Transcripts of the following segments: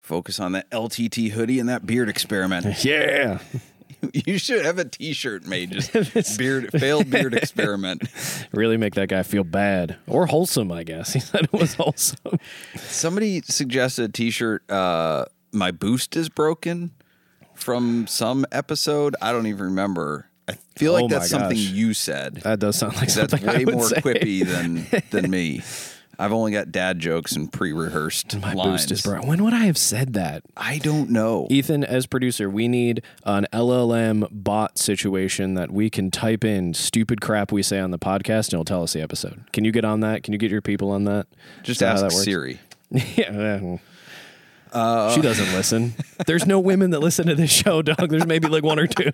Focus on that LTT hoodie and that beard experiment. Yeah. You should have a T-shirt made, just failed beard experiment. Really make that guy feel bad. Or wholesome, I guess. He said it was wholesome. Somebody suggested a T-shirt, My Boost is Broken, from some episode. I don't even remember. I feel like that's something you said. That does sound like something that's way I would more say. quippy than me. I've only got dad jokes and pre-rehearsed My lines. boost is broken. When would I have said that? I don't know. Ethan, as producer, we need an LLM bot situation that we can type in stupid crap we say on the podcast and it'll tell us the episode. Can you get on that? Can you get your people on that? Just Is that how ask that works? Siri. Yeah. She doesn't listen. There's no women that listen to this show, dog. There's maybe like one or two.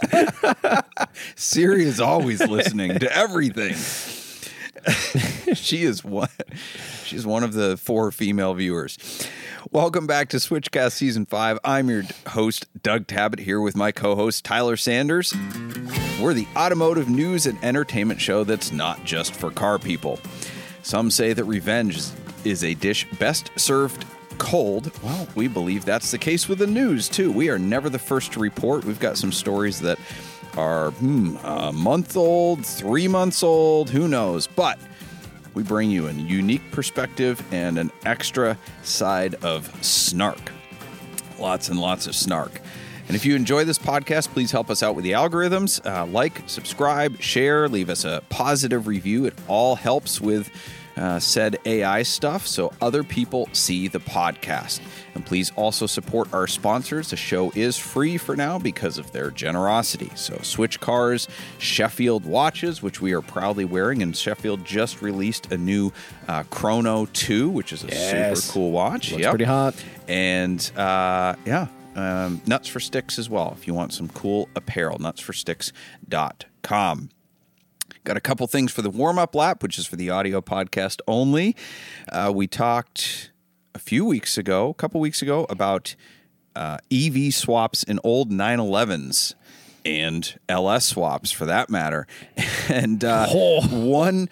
Siri is always listening to everything. She's one of the 4 female viewers. Welcome back to Switchcast Season 5. I'm your host, Doug Tabbitt, here with my co-host, Tyler Sanders. We're the automotive news and entertainment show that's not just for car people. Some say that revenge is a dish best served cold. Well, we believe that's the case with the news, too. We are never the first to report. We've got some stories that are a month old, 3 months old, who knows. But we bring you a unique perspective and an extra side of snark. Lots and lots of snark. And if you enjoy this podcast, please help us out with the algorithms. Like, subscribe, share, leave us a positive review. It all helps with said AI stuff so other people see the podcast. And please also support our sponsors. The show is free for now because of their generosity. So Switch Cars, Sheffield watches, which we are proudly wearing, and Sheffield just released a new Chrono 2, which is a super cool watch. Looks pretty hot. And Nuts for Sticks as well, if you want some cool apparel, nutsforsticks.com. Got a couple things for the warm-up lap, which is for the audio podcast only. We talked a couple weeks ago, about EV swaps in old 911s and LS swaps, for that matter. And one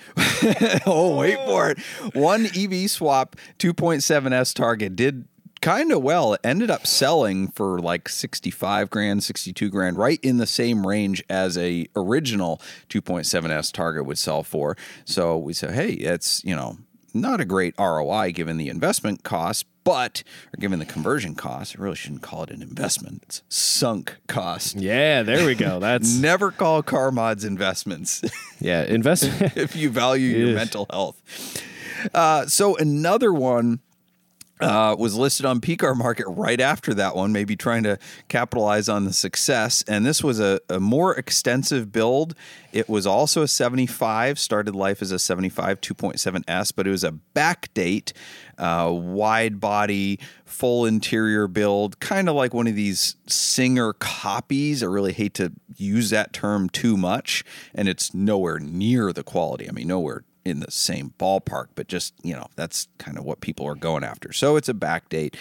EV swap 2.7S Target did kind of well. It ended up selling for like 65 grand, 62 grand, right in the same range as a original 2.7S Target would sell for. So we said, hey, it's, not a great ROI given the investment cost, or given the conversion cost. I really shouldn't call it an investment. It's sunk cost. Yeah, there we go. That's never call car mods investments. Yeah, investment if you value your mental health. So another one was listed on PCAR Market right after that one, maybe trying to capitalize on the success. And this was a more extensive build. It was also a 75, started life as a 75 2.7S, but it was a backdate, wide body, full interior build, kind of like one of these Singer copies. I really hate to use that term too much, and it's nowhere near the quality. I mean, nowhere in the same ballpark, but just, that's kind of what people are going after. So it's a backdate.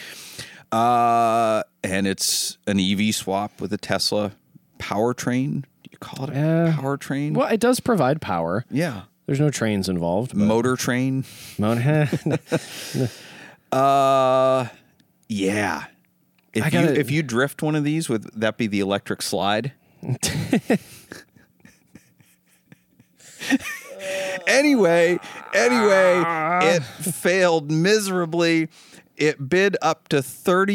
And it's an EV swap with a Tesla powertrain. Do you call it a powertrain? Well, it does provide power. Yeah. There's no trains involved. But Motor train. Yeah. If you drift one of these, would that be the electric slide? Anyway, it failed miserably. It bid up to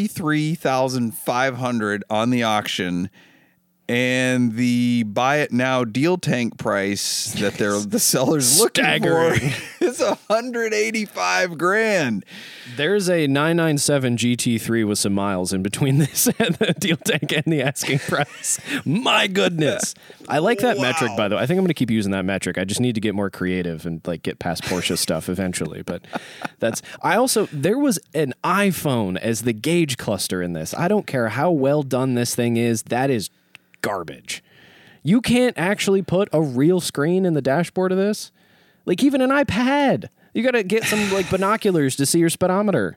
$33,500 on the auction, and the buy it now deal tank price that the seller's looking for is $185,000. There's a 997 GT3 with some miles in between this and the deal tank and the asking price. My goodness. I like that metric, by the way. I think I'm going to keep using that metric. I just need to get more creative and get past Porsche stuff eventually. But there was an iPhone as the gauge cluster in this. I don't care how well done this thing is. That is garbage. You can't actually put a real screen in the dashboard of this. Like even an iPad. You got to get some binoculars to see your speedometer.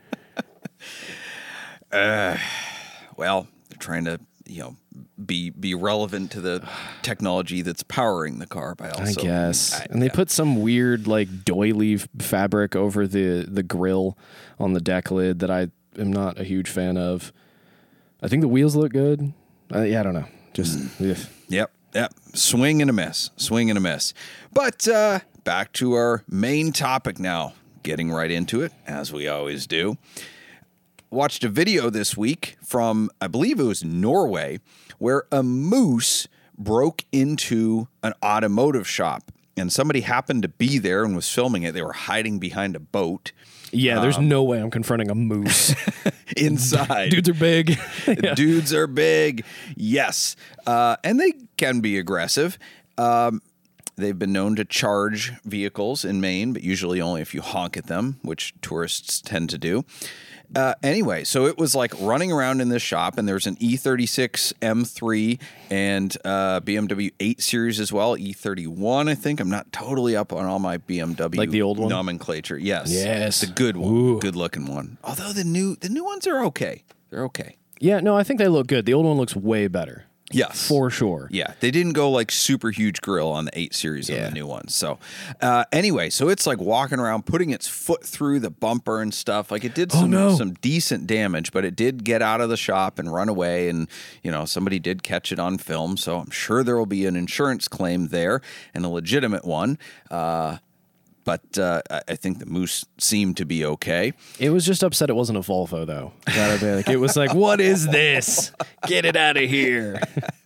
Well, they're trying to, be relevant to the technology that's powering the car by also. I guess. They put some weird doily fabric over the grill on the deck lid that am not a huge fan of. I think the wheels look good. I don't know. Just Yep. Swing and a miss. But back to our main topic now. Getting right into it, as we always do. Watched a video this week from, I believe it was Norway, where a moose broke into an automotive shop. And somebody happened to be there and was filming it. They were hiding behind a boat. Yeah, there's no way I'm confronting a moose. Inside. Dudes are big. Yeah. Dudes are big. Yes. And they can be aggressive. They've been known to charge vehicles in Maine, but usually only if you honk at them, which tourists tend to do. Anyway, so it was like running around in this shop, and there's an E36 M3 and BMW 8 Series as well, E31, I think. I'm not totally up on all my BMW like the old one? nomenclature. Yes. Yes. The good one. Ooh. Good looking one. Although the new ones are okay. They're okay. Yeah, no, I think they look good. The old one looks way better. Yes. For sure. Yeah. They didn't go like super huge grill on the 8 Series of the new ones. So anyway, so it's like walking around, putting its foot through the bumper and stuff. Like it did some decent damage, but it did get out of the shop and run away. And, somebody did catch it on film. So I'm sure there will be an insurance claim there, and a legitimate one. But I think the moose seemed to be okay. It was just upset it wasn't a Volvo, though. Gotta be like, it was like, what is this? Get it out of here.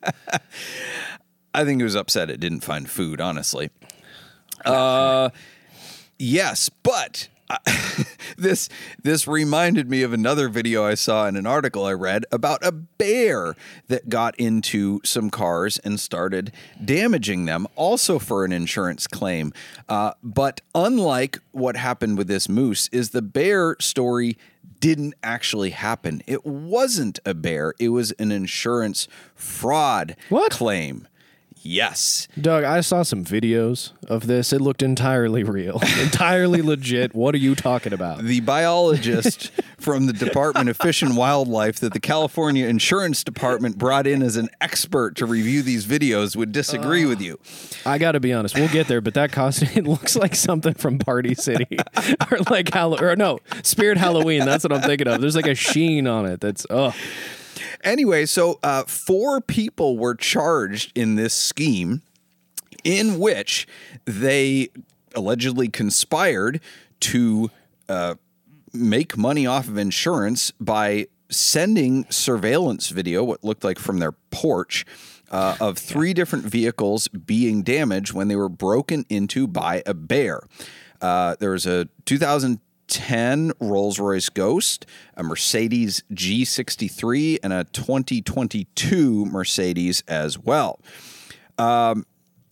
I think it was upset it didn't find food, honestly. Yes, but this reminded me of another video I saw in an article I read about a bear that got into some cars and started damaging them, also for an insurance claim. But unlike what happened with this moose, is the bear story didn't actually happen. It wasn't a bear. It was an insurance fraud claim. Yes. Doug, I saw some videos of this. It looked entirely real, entirely legit. What are you talking about? The biologist from the Department of Fish and Wildlife that the California Insurance Department brought in as an expert to review these videos would disagree with you. I got to be honest. We'll get there, but that costume, it looks like something from Party City or like Spirit Halloween. That's what I'm thinking of. There's like a sheen on it. That's, Anyway, so 4 people were charged in this scheme in which they allegedly conspired to make money off of insurance by sending surveillance video, what looked like from their porch, of 3 different vehicles being damaged when they were broken into by a bear. There was a 2010 Rolls-Royce Ghost, a Mercedes G63, and a 2022 Mercedes as well. Now,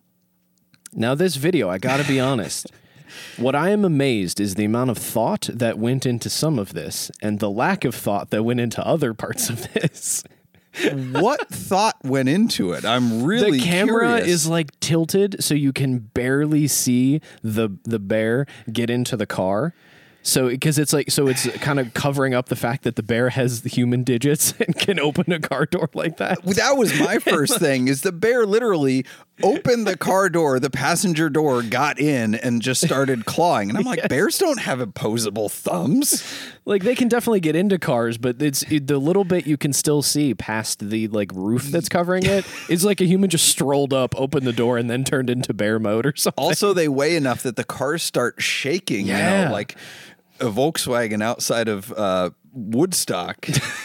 this video, I got to be honest. What I am amazed is the amount of thought that went into some of this and the lack of thought that went into other parts of this. What thought went into it? I'm really The camera curious. is like tilted so you can barely see the bear get into the car. So, because it's kind of covering up the fact that the bear has the human digits and can open a car door like that. That was my first thing, is the bear literally opened the car door, the passenger door, got in and just started clawing. And I'm like, bears don't have opposable thumbs. Like, they can definitely get into cars, but the little bit you can still see past the like roof that's covering it is like a human just strolled up, opened the door, and then turned into bear mode or something. Also, they weigh enough that the cars start shaking, like a Volkswagen outside of Woodstock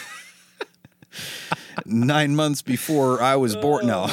9 months before I was born. No.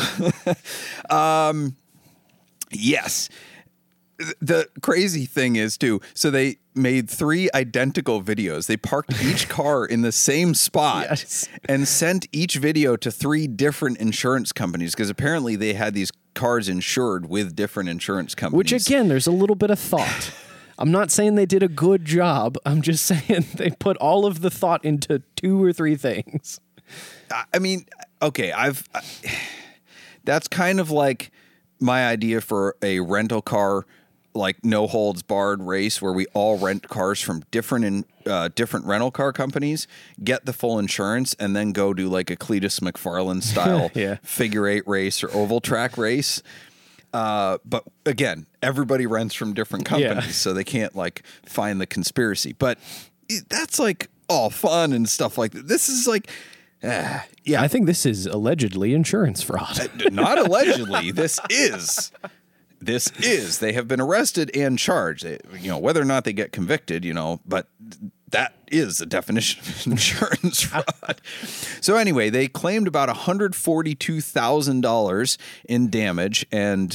Yes. The crazy thing is, too, so they made 3 identical videos. They parked each car in the same spot and sent each video to 3 different insurance companies, because apparently they had these cars insured with different insurance companies. Which, again, there's a little bit of thought. I'm not saying they did a good job. I'm just saying they put all of the thought into 2 or 3 things. I mean, okay, that's kind of like my idea for a rental car, like no holds barred race, where we all rent cars from different rental car companies, get the full insurance, and then go do like a Cletus McFarland style figure 8 race or oval track race. But again, everybody rents from different companies, so they can't like find the conspiracy. But that's like all fun and stuff like that. This is like, yeah. I think this is allegedly insurance fraud. Not allegedly. This is. They have been arrested and charged. Whether or not they get convicted, but that is the definition of insurance fraud. So anyway, they claimed about $142,000 in damage, and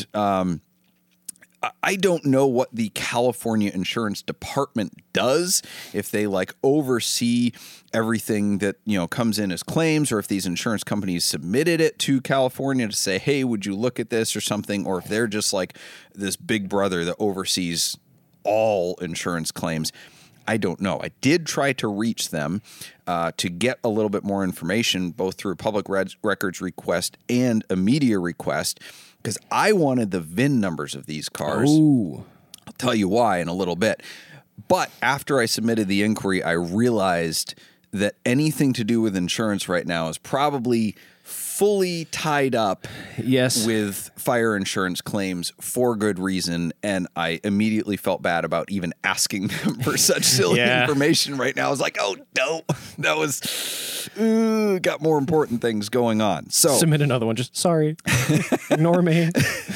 I don't know what the California Insurance Department does, if they oversee everything that, comes in as claims, or if these insurance companies submitted it to California to say, hey, would you look at this or something, or if they're just like this big brother that oversees all insurance claims. I don't know. I did try to reach them to get a little bit more information, both through a public records request and a media request, because I wanted the VIN numbers of these cars. Ooh. I'll tell you why in a little bit. But after I submitted the inquiry, I realized that anything to do with insurance right now is probably fully tied up with fire insurance claims for good reason, and I immediately felt bad about even asking them for such silly information right now. I was like, oh no, that was got more important things going on. So submit another one. Just sorry, ignore me.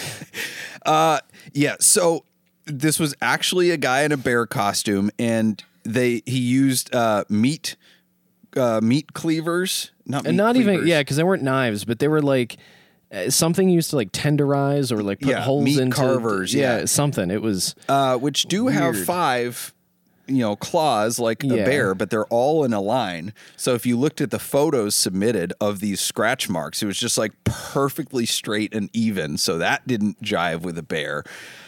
So this was actually a guy in a bear costume, and he used meat cleavers. Not even because they weren't knives, but they were like something used to tenderize or put holes meat into carvers. Something. It was which do weird. have 5 claws like a bear, but they're all in a line. So if you looked at the photos submitted of these scratch marks, it was just perfectly straight and even. So that didn't jive with a bear.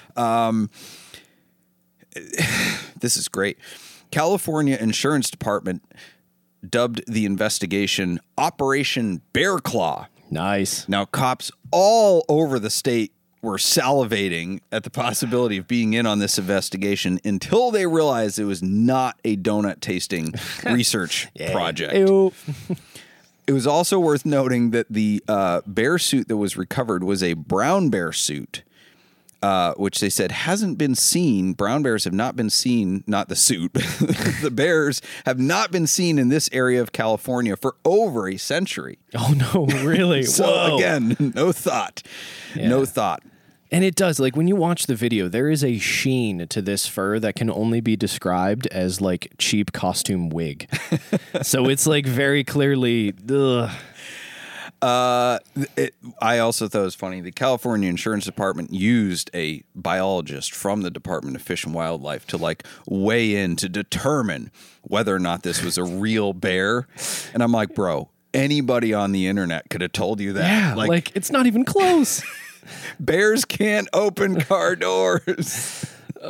This is great. California Insurance Department dubbed the investigation Operation Bear Claw. Nice. Now, cops all over the state were salivating at the possibility of being in on this investigation until they realized it was not a donut tasting research project. Ew. It was also worth noting that the bear suit that was recovered was a brown bear suit, which they said hasn't been seen. Brown bears have not been seen, not the suit. The bears have not been seen in this area of California for over a century. Oh, no, really? So Whoa. again, no thought. Yeah. No thought. And it does. When you watch the video, there is a sheen to this fur that can only be described as cheap costume wig. So it's very clearly, ugh. I also thought it was funny. The California Insurance Department used a biologist from the Department of Fish and Wildlife to weigh in to determine whether or not this was a real bear. And I'm like, bro, anybody on the internet could have told you that. Yeah, it's not even close. Bears can't open car doors.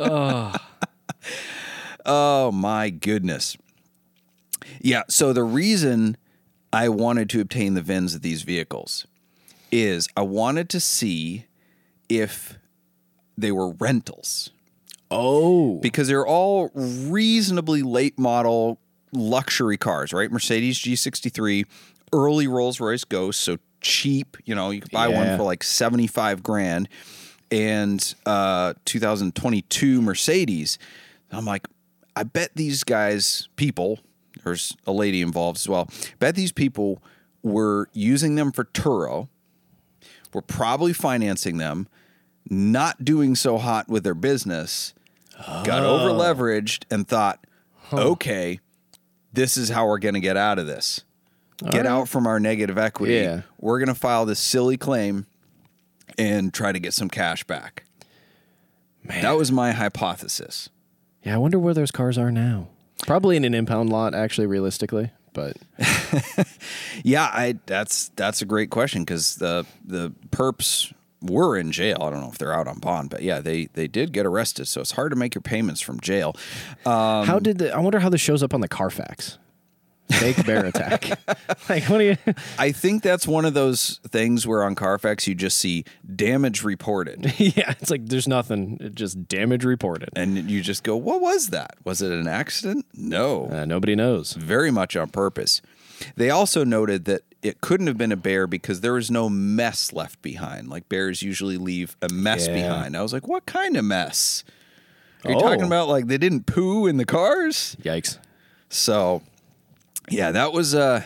Oh my goodness. Yeah. So the reason I wanted to obtain the VINs of these vehicles is I wanted to see if they were rentals. Oh. Because they're all reasonably late model luxury cars, right? Mercedes G63, early Rolls-Royce Ghost, so cheap. You could buy one for $75,000, and 2022 Mercedes. I'm like, I bet these guys, there's a lady involved as well. Bet these people were using them for Turo, were probably financing them, not doing so hot with their business, got over leveraged, and thought, okay, this is how we're going to get out of this. Get out from our negative equity. Yeah. We're going to file this silly claim and try to get some cash back. Man. That was my hypothesis. Yeah, I wonder where those cars are now. Probably in an impound lot, actually, realistically. But yeah, that's a great question, because the perps were in jail. I don't know if they're out on bond, but yeah, they did get arrested. So it's hard to make your payments from jail. I wonder how this shows up on the Carfax. Fake bear attack. What do you? I think that's one of those things where on Carfax you just see damage reported. Yeah, it's there's nothing, it just damage reported. And you just go, what was that? Was it an accident? No. Nobody knows. Very much on purpose. They also noted that it couldn't have been a bear because there was no mess left behind. Bears usually leave a mess behind. I was like, what kind of mess? Are you talking about they didn't poo in the cars? Yikes. So Yeah, that was a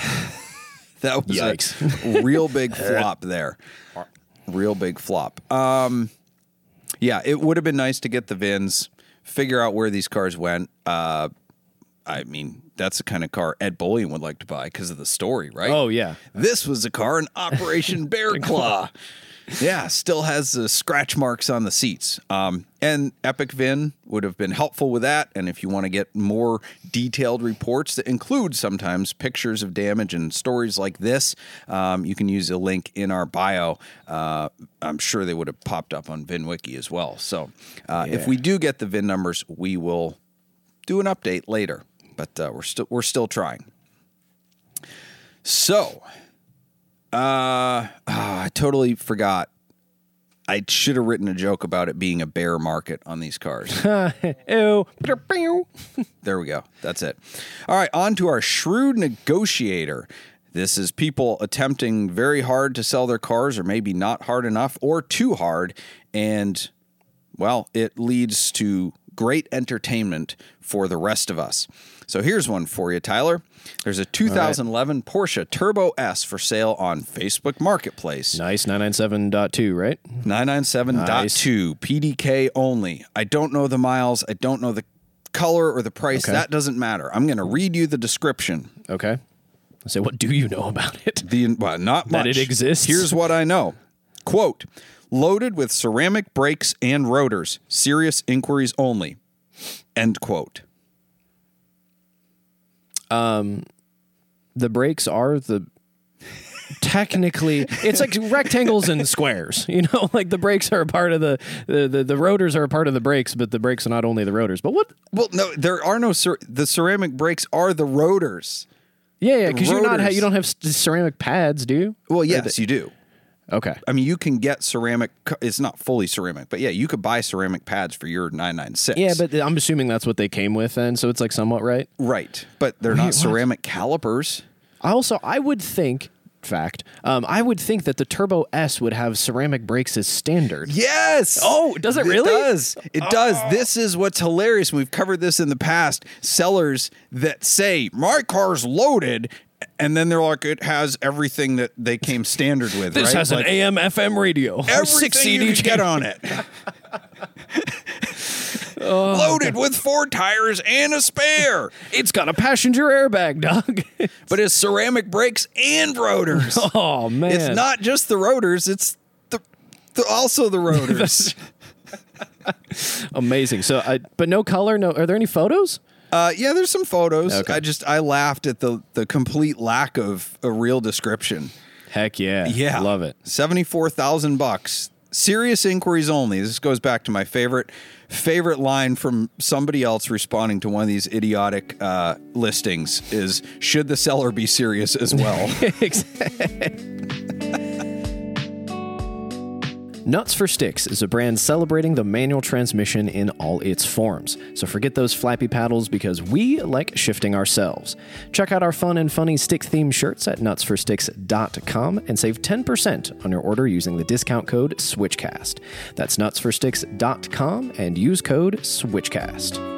Yikes. real big flop there. Real big flop. Yeah, it would have been nice to get the VINs, figure out where these cars went. I mean, that's the kind of car Ed Bullion would like to buy because of the story, right? Oh, yeah. This was a car in Operation Bear Claw. Yeah, still has the scratch marks on the seats. And Epic VIN would have been helpful with that. And if you want to get more detailed reports that include sometimes pictures of damage and stories like this, you can use a link in our bio. I'm sure they would have popped up on VinWiki as well. So if we do get the VIN numbers, we will do an update later. But we're still trying. So, I totally forgot. I should have written a joke about it being a bear market on these cars. Ew. There we go. That's it. All right, on to our shrewd negotiator. This is people attempting very hard to sell their cars, or maybe not hard enough, or too hard, and, well, it leads to great entertainment for the rest of us. So here's one for you, Tyler. There's a 2011 Porsche Turbo S for sale on Facebook Marketplace. Nice. 997.2, right? 997.2, PDK only. I don't know the miles. I don't know the color or the price. Okay. That doesn't matter. I'm going to read you the description. Okay. I say, what do you know about it? Well, not much. That it exists? Here's what I know. Quote, loaded with ceramic brakes and rotors. Serious inquiries only. End quote. The brakes are technically, it's like rectangles and squares, you know, like the brakes are a part of the rotors are a part of the brakes, but the brakes are not only the rotors. But what? Well, no, there are no, the ceramic brakes are the rotors. Yeah, because you don't have ceramic pads, do you? Well, yes, you do. Okay. I mean, you can get ceramic. It's not fully ceramic, but yeah, you could buy ceramic pads for your 996. Yeah, but I'm assuming that's what they came with then, so it's like somewhat right. Right, but they're not ceramic calipers. I would think that the Turbo S would have ceramic brakes as standard. Yes. Oh, does it really? It does. It does. This is what's hilarious. We've covered this in the past. Sellers that say, my car's loaded, and then they're like, it has everything that they came standard with. This right? has like, an AM, FM radio. Everything 6 CD you can get on it. Loaded with 4 tires and a spare. It's got a passenger airbag, dog. But it's ceramic brakes and rotors. Oh, man. It's not just the rotors, it's also the rotors. Amazing. So, but no color, no. Are there any photos? Yeah, there's some photos. Okay. I laughed at the complete lack of a real description. Heck yeah. Yeah. Love it. $74,000. Serious inquiries only. This goes back to my favorite line from somebody else responding to one of these idiotic listings is, should the seller be serious as well? Nuts for Sticks is a brand celebrating the manual transmission in all its forms. So forget those flappy paddles because we like shifting ourselves. Check out our fun and funny stick-themed shirts at nutsforsticks.com and save 10% on your order using the discount code SWITCHCAST. That's nutsforsticks.com and use code SWITCHCAST.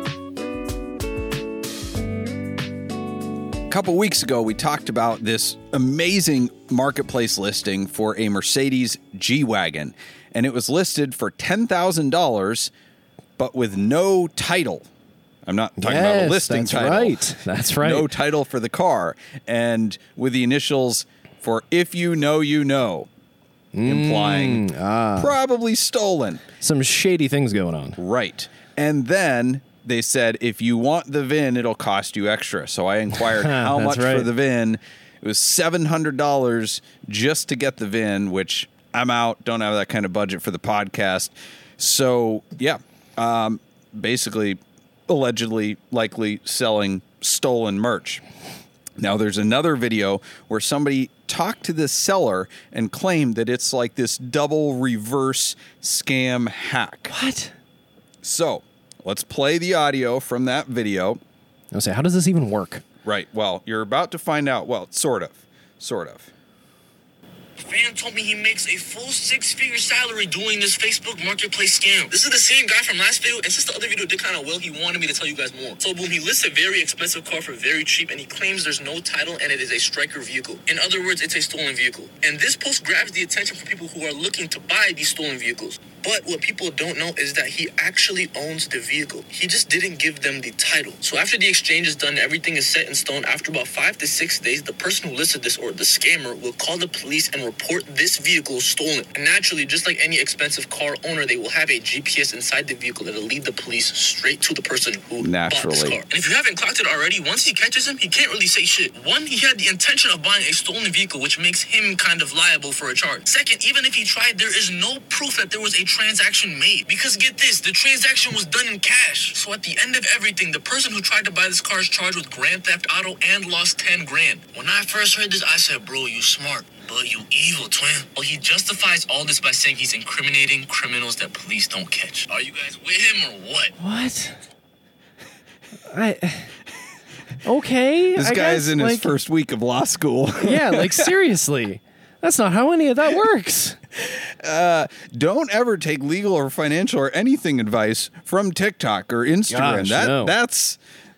A couple weeks ago, we talked about this amazing marketplace listing for a Mercedes G-Wagon, and it was listed for $10,000, but with no title. I'm not talking about a listing title. Right. That's right. No title for the car, and with the initials for "if you know, you know," implying probably stolen. Some shady things going on. Right. And then they said, if you want the VIN, it'll cost you extra. So I inquired how much for the VIN. It was $700 just to get the VIN, which I'm out. Don't have that kind of budget for the podcast. So, yeah, basically, allegedly, likely selling stolen merch. Now, there's another video where somebody talked to this seller and claimed that it's like this double reverse scam hack. What? So, let's play the audio from that video. I'll say, how does this even work? Right. Well, you're about to find out. Well, sort of. A fan told me he makes a full 6-figure salary doing this Facebook marketplace scam. This is the same guy from last video, and since the other video did kind of well, he wanted me to tell you guys more. So boom, he lists a very expensive car for very cheap, and he claims there's no title and it is a striker vehicle. In other words, it's a stolen vehicle. And this post grabs the attention for people who are looking to buy these stolen vehicles. But what people don't know is that he actually owns the vehicle. He just didn't give them the title. So after the exchange is done, everything is set in stone. After about 5 to 6 days, the person who listed this, or the scammer, will call the police and report this vehicle stolen. And naturally, just like any expensive car owner, they will have a GPS inside the vehicle that'll lead the police straight to the person who bought this car. And if you haven't clocked it already, once he catches him, he can't really say shit. One, he had the intention of buying a stolen vehicle, which makes him kind of liable for a charge. Second, even if he tried, there is no proof that there was a transaction made. Because get this, the transaction was done in cash. So at the end of everything, the person who tried to buy this car is charged with grand theft auto and lost 10 grand. When I first heard this, I said, bro, you smart, but you evil, twin. Well, he justifies all this by saying he's incriminating criminals that police don't catch. Are you guys with him or what? What? Okay. This guy's in his first week of law school. Yeah, like seriously. That's not how any of that works. Don't ever take legal or financial or anything advice from TikTok or Instagram. Gosh, no. That's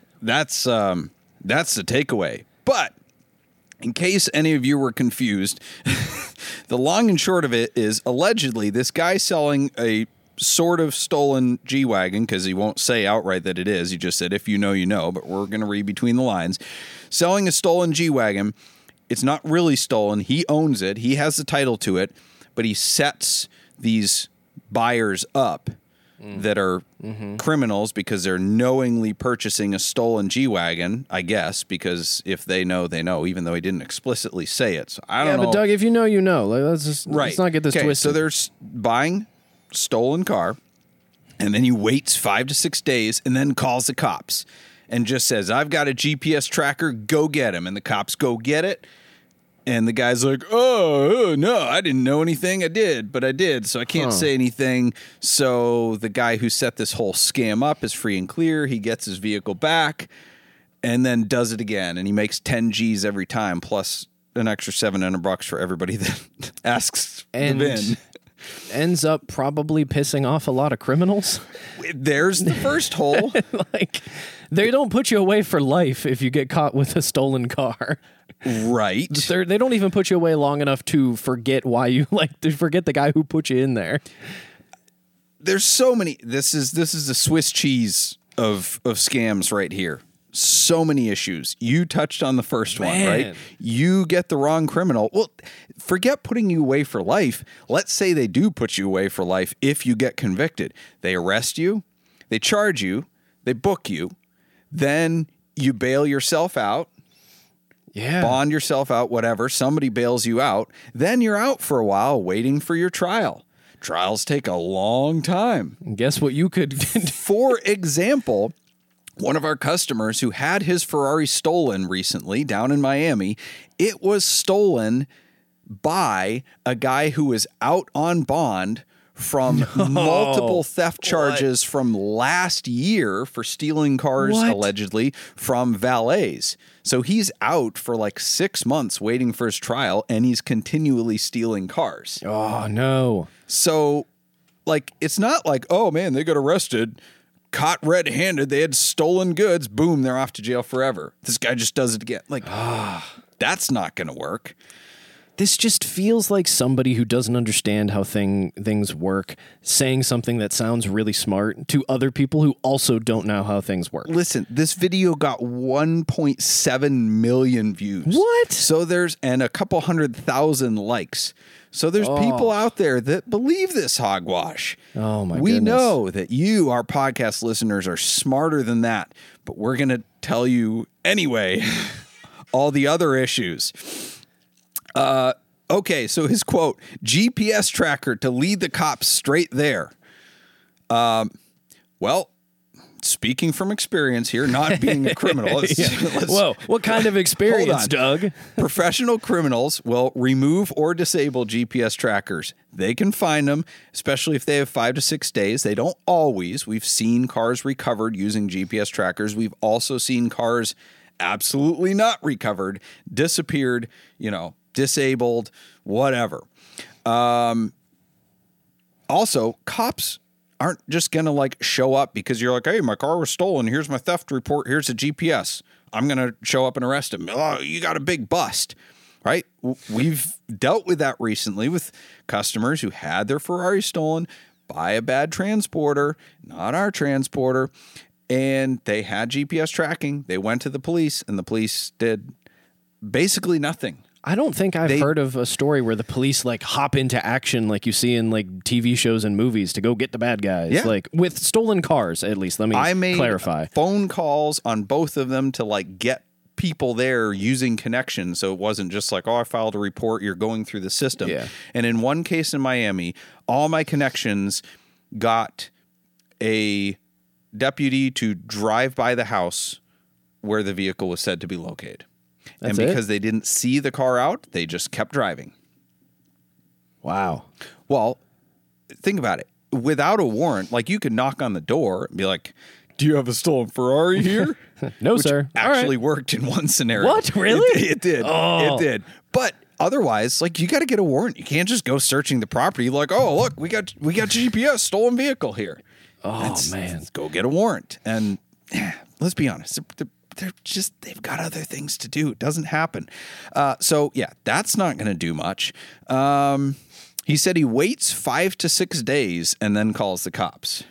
the takeaway. But in case any of you were confused, the long and short of it is allegedly this guy selling a sort of stolen G-Wagon, because he won't say outright that it is. He just said, if you know, you know, but we're going to read between the lines. Selling a stolen G-Wagon. It's not really stolen. He owns it. He has the title to it, but he sets these buyers up that are criminals because they're knowingly purchasing a stolen G-Wagon, I guess, because if they know, they know, even though he didn't explicitly say it. So I don't know. Yeah, but Doug, if you know, you know. Like, let's not get this twisted. So they're buying stolen car, and then he waits 5 to 6 days and then calls the cops and just says, I've got a GPS tracker, go get him. And the cops go get it. And the guy's like, oh, no, I didn't know anything. I did, but I did, so I can't say anything. So the guy who set this whole scam up is free and clear. He gets his vehicle back and then does it again. And he makes 10 G's every time, plus an extra $700 for everybody that asks the VIN. Ends up probably pissing off a lot of criminals. There's the first hole. Like, they don't put you away for life if you get caught with a stolen car. Right. They don't even put you away long enough to forget why you to forget the guy who put you in there. There's so many. This is the Swiss cheese of scams right here. So many issues. You touched on the first one, right? You get the wrong criminal. Well, forget putting you away for life. Let's say they do put you away for life if you get convicted. They arrest you, they charge you, they book you, then you bail yourself out. Yeah. Bond yourself out, whatever. Somebody bails you out. Then you're out for a while waiting for your trial. Trials take a long time. And guess what you could... For example, one of our customers who had his Ferrari stolen recently down in Miami, it was stolen by a guy who was out on bond from multiple theft charges from last year for stealing cars, allegedly, from valets. So he's out for like 6 months waiting for his trial, and he's continually stealing cars. Oh, no. So, like, it's not like, oh, man, they got arrested, caught red-handed, they had stolen goods, boom, they're off to jail forever. This guy just does it again. Like, that's not going to work. This just feels like somebody who doesn't understand how things work saying something that sounds really smart to other people who also don't know how things work. Listen, this video got 1.7 million views. What? So and a couple 100,000 likes. So there's people out there that believe this hogwash. Oh, my goodness. We know that you, our podcast listeners, are smarter than that, but we're going to tell you anyway all the other issues. Okay, so his quote, GPS tracker to lead the cops straight there. Well, speaking from experience here, not being a criminal. Whoa, what kind of experience, Doug? Professional criminals will remove or disable GPS trackers. They can find them, especially if they have 5 to 6 days. They don't always. We've seen cars recovered using GPS trackers. We've also seen cars absolutely not recovered, disappeared, disabled, whatever. Also, cops aren't just going to like show up because you're like, hey, my car was stolen. Here's my theft report. Here's a GPS. I'm going to show up and arrest him. Oh, you got a big bust, right? We've dealt with that recently with customers who had their Ferrari stolen by a bad transporter, not our transporter, and they had GPS tracking. They went to the police, and the police did basically nothing. I don't think I've heard of a story where the police like hop into action like you see in like TV shows and movies to go get the bad guys. Yeah. Like with stolen cars, at least. Let me clarify. Phone calls on both of them to like get people there using connections. So it wasn't just like, oh, I filed a report. You're going through the system. Yeah. And in one case in Miami, all my connections got a deputy to drive by the house where the vehicle was said to be located. That's and because they didn't see the car out, they just kept driving. Wow. Well, think about it. Without a warrant, like you could knock on the door and be like, do you have a stolen Ferrari here? No, Which sir. Actually worked in one scenario. What? Really? It did. Oh. It did. But otherwise, like you got to get a warrant. You can't just go searching the property like, oh, look, we got GPS, stolen vehicle here. Oh, man. Let's go get a warrant. And let's be honest, they've got other things to do. It doesn't happen. So yeah, that's not going to do much. He said he waits 5 to 6 days and then calls the cops.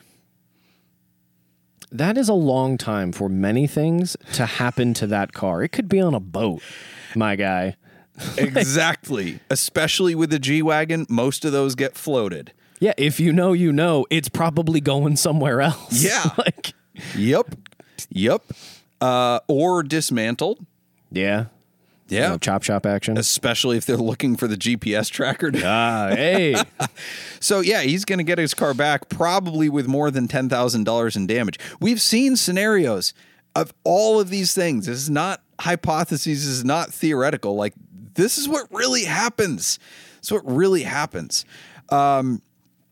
That is a long time for many things to happen to that car. It could be on a boat, my guy. Exactly. Especially with the G-Wagon, most of those get floated. Yeah, if you know, it's probably going somewhere else. Yeah. Like, Yep. Or dismantled. yeah. Yeah. You know, chop shop action. Especially if they're looking for the GPS tracker. Hey. So yeah, he's going to get his car back probably with more than $10,000 in damage. We've seen scenarios of all of these things. This is not hypotheses. This is not theoretical. Like this is what really happens. It's what really happens. The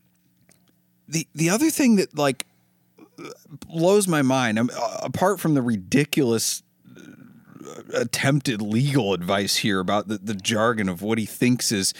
other thing that like blows my mind, apart from the ridiculous attempted legal advice here about the jargon of what he thinks is,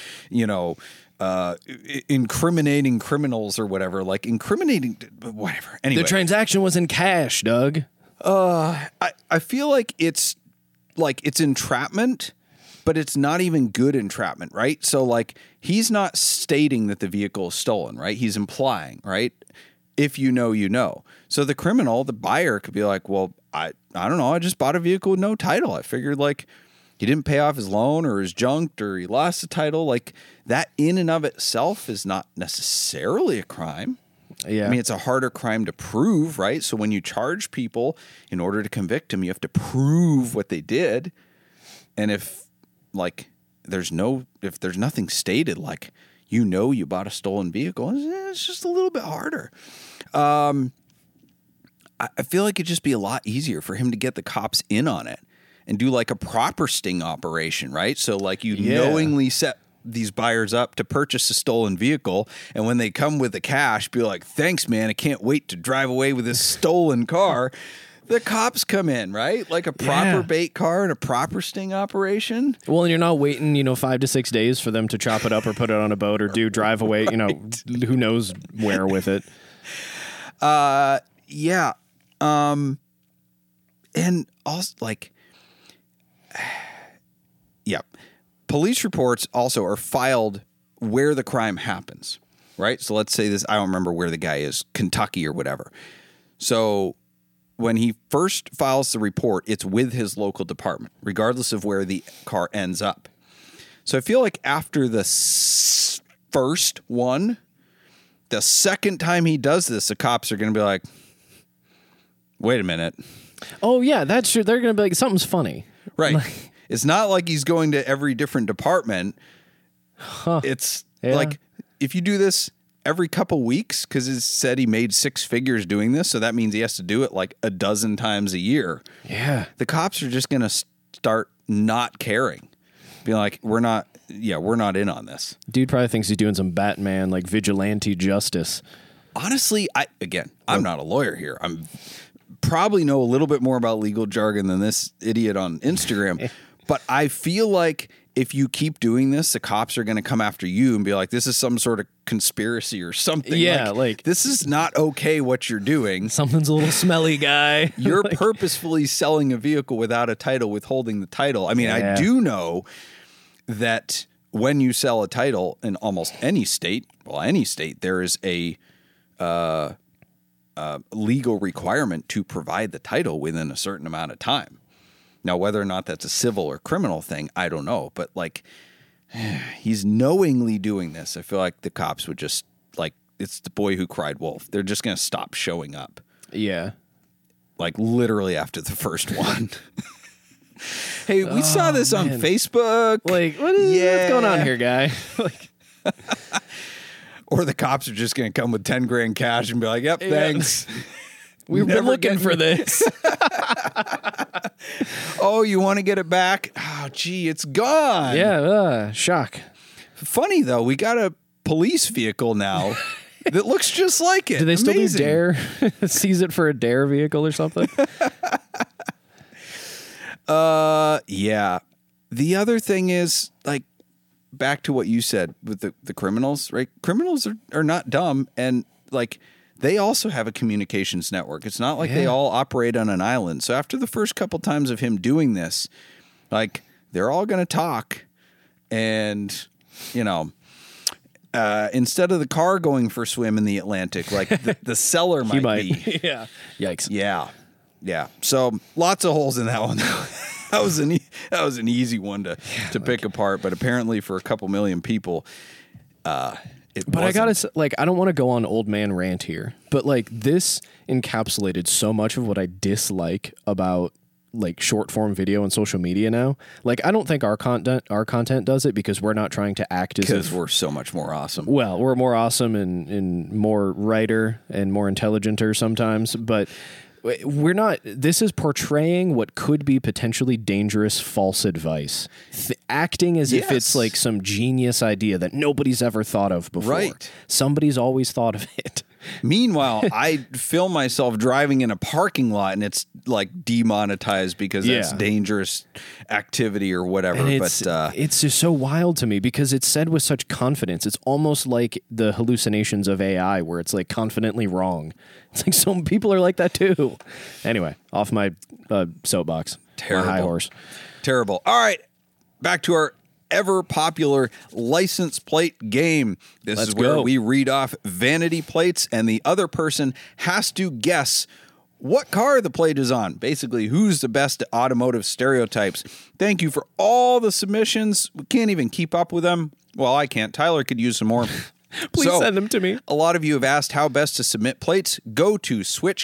incriminating criminals or whatever, like incriminating, whatever. Anyway, The transaction was in cash, Doug. I feel like it's entrapment, but it's not even good entrapment, right? So like he's not stating that the vehicle is stolen, right? He's implying, right? If you know, you know. So the criminal, the buyer could be like, well, I don't know. I just bought a vehicle with no title. I figured like he didn't pay off his loan or his junked or he lost the title. Like that in and of itself is not necessarily a crime. Yeah. I mean, it's a harder crime to prove, right? So when you charge people in order to convict them, you have to prove what they did. And if there's nothing stated, like, you bought a stolen vehicle, it's just a little bit harder. I feel like it'd just be a lot easier for him to get the cops in on it and do like a proper sting operation, right? So like you knowingly set these buyers up to purchase a stolen vehicle, and when they come with the cash, be like, thanks, man, I can't wait to drive away with this stolen car. The cops come in, right? Like a proper bait car and a proper sting operation. Well, and you're not waiting, 5 to 6 days for them to chop it up or put it on a boat or drive away, who knows where with it. Yeah. And also like, yeah, police reports also are filed where the crime happens, right? So let's say I don't remember where the guy is, Kentucky or whatever. So when he first files the report, it's with his local department, regardless of where the car ends up. So I feel like after the first one, the second time he does this, the cops are going to be like, wait a minute. Oh, yeah, that's true. They're going to be like, something's funny. Right. It's not like he's going to every different department. It's like if you do this every couple weeks, because it said he made 6 figures doing this, so that means he has to do it like a dozen times a year. Yeah. The cops are just going to start not caring. Being like, we're not in on this. Dude probably thinks he's doing some Batman, like vigilante justice. Honestly, I'm not a lawyer here. I'm probably know a little bit more about legal jargon than this idiot on Instagram, but I feel like if you keep doing this, the cops are going to come after you and be like, this is some sort of conspiracy or something. Yeah, like this is not okay what you're doing. Something's a little smelly, guy. You're purposefully selling a vehicle without a title, withholding the title. I mean, Yeah. I do know that when you sell a title in almost any state, there is a legal requirement to provide the title within a certain amount of time. Now, whether or not that's a civil or criminal thing, I don't know. But like, he's knowingly doing this. I feel like the cops would just like, it's the boy who cried wolf. They're just going to stop showing up. Yeah. Like literally after the first one. Hey, we saw this on Facebook. Like, what's going on here, guy? Like, or the cops are just going to come with 10 grand cash and be like, yep, thanks. We've been looking for this. Oh, you want to get it back? Oh, gee, it's gone. Yeah, shock. Funny, though, we got a police vehicle now that looks just like it. Do they still Amazing. do DARE? Seize it for a DARE vehicle or something? Yeah. The other thing is, like, back to what you said with the criminals, right? Criminals are not dumb, and, like, they also have a communications network. It's not like they all operate on an island. So after the first couple times of him doing this, like, they're all going to talk, and, you know, instead of the car going for a swim in the Atlantic, like, the seller might be. Yeah. Yikes. Yeah. So lots of holes in that one. That was an easy one to pick apart, but apparently for a couple million people, But I gotta say, like, I don't want to go on old man rant here, but like this encapsulated so much of what I dislike about like short form video and social media now. Like, I don't think our content does it because we're not trying to act as because if we're so much more awesome. Well, we're more awesome and more writer and more intelligenter sometimes, but we're not. This is portraying what could be potentially dangerous false advice, acting as if it's like some genius idea that nobody's ever thought of before. Right. Somebody's always thought of it. Meanwhile, I film myself driving in a parking lot and it's like demonetized because that's dangerous activity or whatever. And it's just so wild to me because it's said with such confidence. It's almost like the hallucinations of AI where it's like confidently wrong. It's like some people are like that too. Anyway, off my soapbox. Terrible. My high horse. Terrible. All right, back to our ever popular license plate game. This is where we read off vanity plates and the other person has to guess what car the plate is on. Basically, who's the best at automotive stereotypes. Thank you for all the submissions. We can't even keep up with them. Well, I can't. Tyler could use some more. Please send them to me. A lot of you have asked how best to submit plates. Go to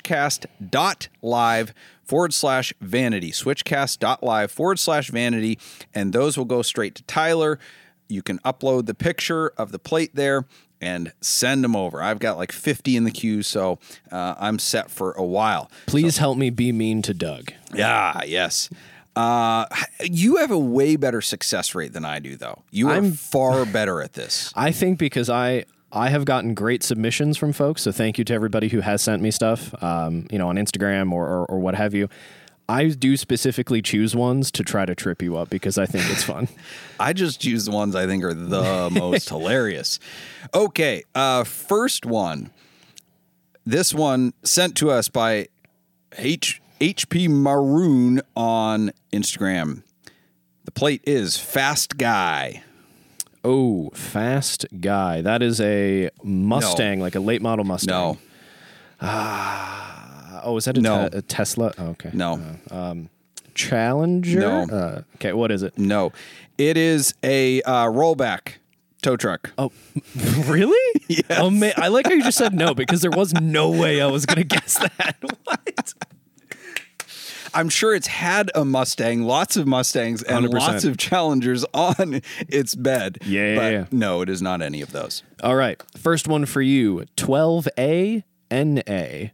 switchcast.live/vanity, switchcast.live/vanity, and those will go straight to Tyler. You can upload the picture of the plate there and send them over. I've got like 50 in the queue, so I'm set for a while. Please help me be mean to Doug. Yeah, yes. You have a way better success rate than I do, though. I'm far better at this. I think because I have gotten great submissions from folks, so thank you to everybody who has sent me stuff, on Instagram or what have you. I do specifically choose ones to try to trip you up because I think it's fun. I just choose the ones I think are the most hilarious. Okay, first one. This one sent to us by HP Maroon on Instagram. The plate is Fast Guy. Oh, Fast Guy. That is a Mustang, like a late model Mustang. No. Is that a Tesla? Oh, okay. No. Challenger? No. Okay, what is it? No. It is a rollback tow truck. Oh, really? Yes. Oh, man. I like how you just said no because there was no way I was going to guess that. What? I'm sure it's had a Mustang, lots of Mustangs, and 100%. lots of Challengers on its bed. Yeah. No, it is not any of those. All right. First one for you. 12A NA.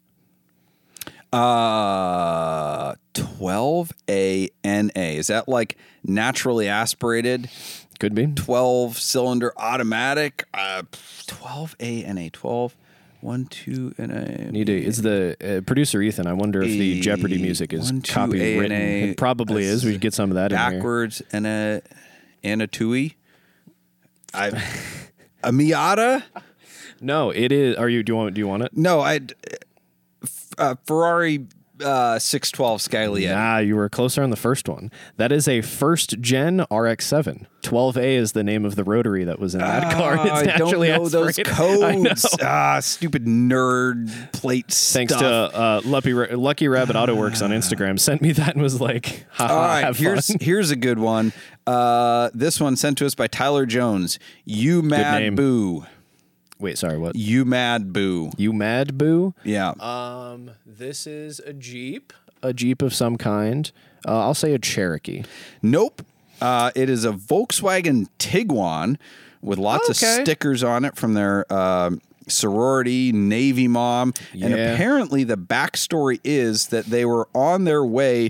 12A NA. Is that like naturally aspirated? Could be. 12-cylinder automatic. 12A NA. 12. 1, 2, NA. It's the producer Ethan. I wonder if the Jeopardy music is 1, 2, copywritten. ANA. It probably is. We could get some of that backwards in here. and Anatui. A Miata? No, it is. Do you want it? No, Ferrari 612 Scaglietti. Nah, you were closer on the first one. That is a first gen RX-7. 12A is the name of the rotary that was in that car. It's I don't naturally know those aspirated. codes. Stupid nerd plate Thanks stuff. to Lucky Rabbit AutoWorks on Instagram sent me that and was like, haha, All right, have fun. here's a good one. This one sent to us by Tyler Jones. You name. mad boo. Wait, sorry, what? You mad boo. You mad boo? Yeah. This is a Jeep of some kind. I'll say a Cherokee. Nope. It is a Volkswagen Tiguan with lots of Okay. stickers on it from their sorority, Navy mom. And Yeah. apparently the backstory is that they were on their way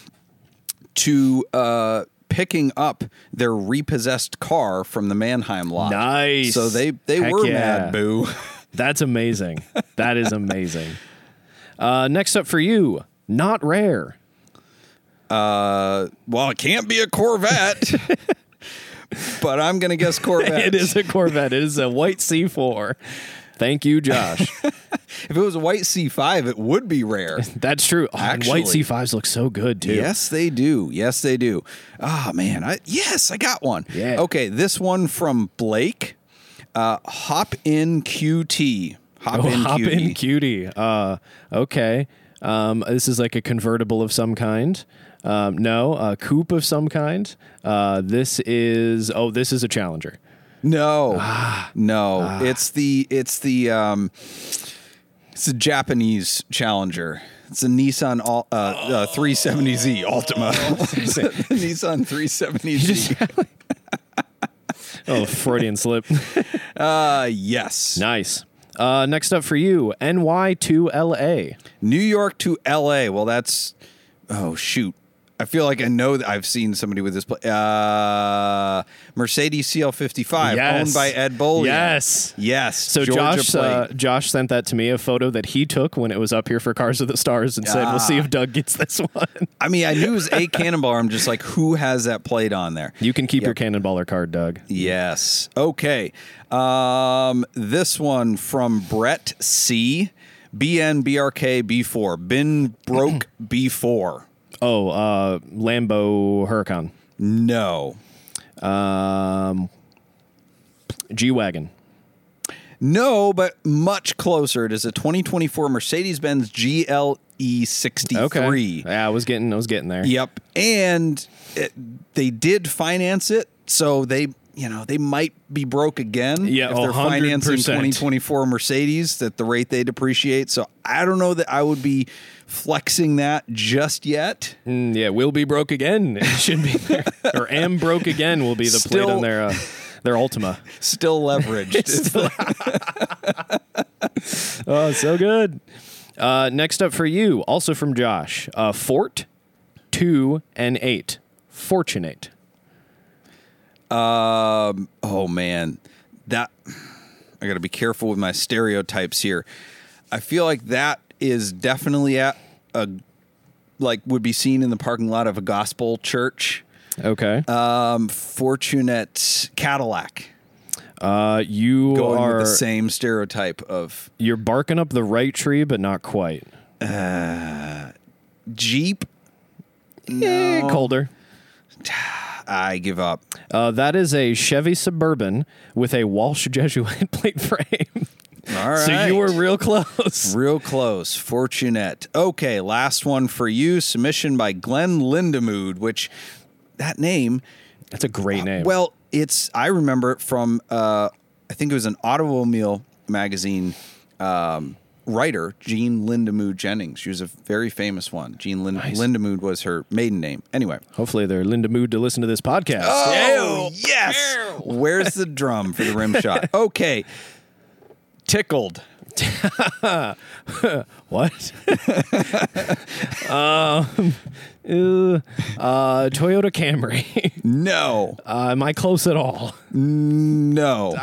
to picking up their repossessed car from the Mannheim lot. Nice. So they Heck were yeah. mad boo. That's amazing. That is amazing. Next up for you, not rare. Well, it can't be a Corvette. But I'm going to guess Corvette. It is a Corvette. It is a white C4. Thank you, Josh. If it was a white C5, it would be rare. That's true. Oh, and white Actually. C5s look so good, too. Yes, they do. Yes, they do. Ah, man. I got one. Yeah. Okay, this one from Blake. Hop in QT. Hop in Hop QT. in cutie. Okay. This is like a convertible of some kind. No, a coupe of some kind. This is a Challenger. No, no. It's the Japanese Challenger. It's a Nissan 370Z Altima. Nissan 370Z. Oh, Freudian slip. Yes. Nice. Next up for you, NY to LA. New York to LA. Well, that's shoot. I feel like I know that I've seen somebody with this. Mercedes CL55, Yes. owned by Ed Bolian. Yes. So Georgia plate. Josh sent that to me, a photo that he took when it was up here for Cars of the Stars, and said, "We'll see if Doug gets this one." I mean, I knew it was a Cannonballer. I'm just like, who has that plate on there? You can keep your Cannonballer card, Doug. Yes. Okay. This one from Brett C. BNBRK B4. Been broke B4. Oh, Lambo Huracan. No. G-Wagon. No, but much closer. It is a 2024 Mercedes-Benz GLE 63. Okay. Yeah, I was getting there. Yep. And they did finance it, so they might be broke again Yeah, if they're financing 100%. 2024 Mercedes at the rate they depreciate. So I don't know that I would be flexing that just yet. Yeah, will be broke again. It should be there. Or am broke again will be the plate Still- on their Ultima. Still leveraged. Oh, so good. Next up for you, also from Josh, Fort 2 and 8. Fortunate. Oh man, that I got to be careful with my stereotypes here. I feel like that is definitely would be seen in the parking lot of a gospel church. Okay. Fortunate Cadillac. You Going are with the same stereotype of you're barking up the right tree, but not quite. Jeep. No, Colder. I give up. That is a Chevy Suburban with a Walsh Jesuit plate frame. All right. So you were real close. Real close. Fortunate. Okay, last one for you. Submission by Glenn Lindemood, which that name. That's a great name. Well, I remember it from, I think it was an Automobile magazine writer, Jean Lindemood Jennings. She was a very famous one. Jean Nice. Lindemood was her maiden name. Anyway. Hopefully they're Linda Mood to listen to this podcast. Oh, yes. Where's the drum for the rim shot? Okay. Tickled. What? Toyota Camry. No. Am I close at all? No.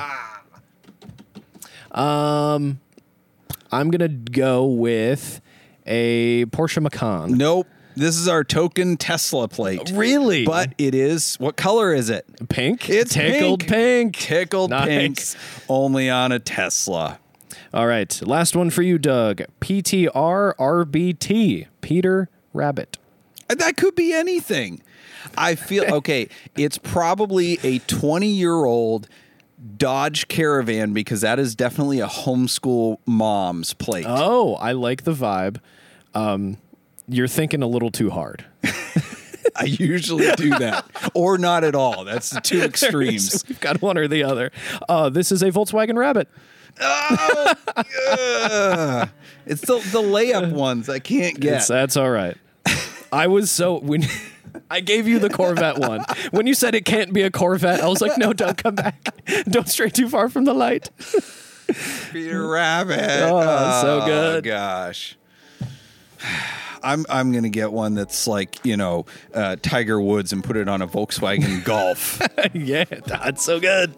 I'm gonna go with a Porsche Macan. Nope. This is our token Tesla plate. Really? But it is, what color is it? Pink? It's tickled pink. Tickled pink. Only on a Tesla. All right. Last one for you, Doug. PTR RBT. Peter Rabbit. That could be anything. I feel, okay, it's probably a 20-year-old Dodge Caravan because that is definitely a homeschool mom's plate. Oh, I like the vibe. You're thinking a little too hard. I usually do that. Or not at all. That's the two extremes. We've got one or the other. This is a Volkswagen Rabbit. Oh, yeah. It's the layup ones I can't get. That's all right. I was when I gave you the Corvette one. When you said it can't be a Corvette, I was like, no, don't come back. Don't stray too far from the light. Peter Rabbit. Oh, so good. Gosh. I'm going to get one that's like, Tiger Woods and put it on a Volkswagen Golf. Yeah, that's so good.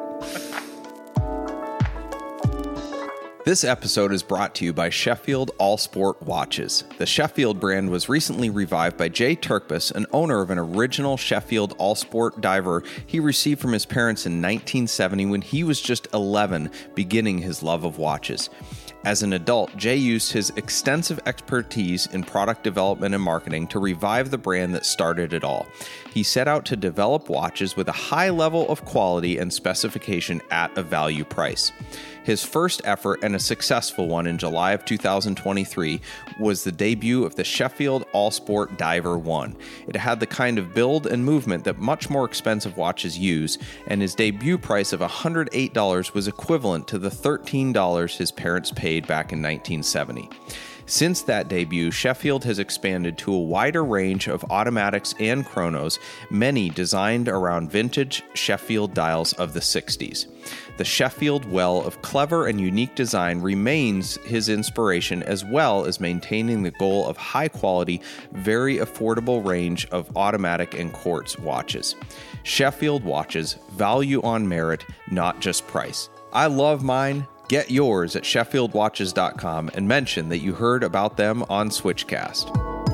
This episode is brought to you by Sheffield All Sport Watches. The Sheffield brand was recently revived by Jay Turkbus, an owner of an original Sheffield All Sport diver he received from his parents in 1970 when he was just 11, beginning his love of watches. As an adult, Jay used his extensive expertise in product development and marketing to revive the brand that started it all. He set out to develop watches with a high level of quality and specification at a value price. His first effort, and a successful one in July of 2023, was the debut of the Sheffield All Sport Diver 1. It had the kind of build and movement that much more expensive watches use, and his debut price of $108 was equivalent to the $13 his parents paid back in 1970. Since that debut, Sheffield has expanded to a wider range of automatics and chronos, many designed around vintage Sheffield dials of the 60s. The Sheffield well of clever and unique design remains his inspiration, as well as maintaining the goal of high-quality, very affordable range of automatic and quartz watches. Sheffield watches, value on merit, not just price. I love mine. Get yours at SheffieldWatches.com and mention that you heard about them on Switchcast.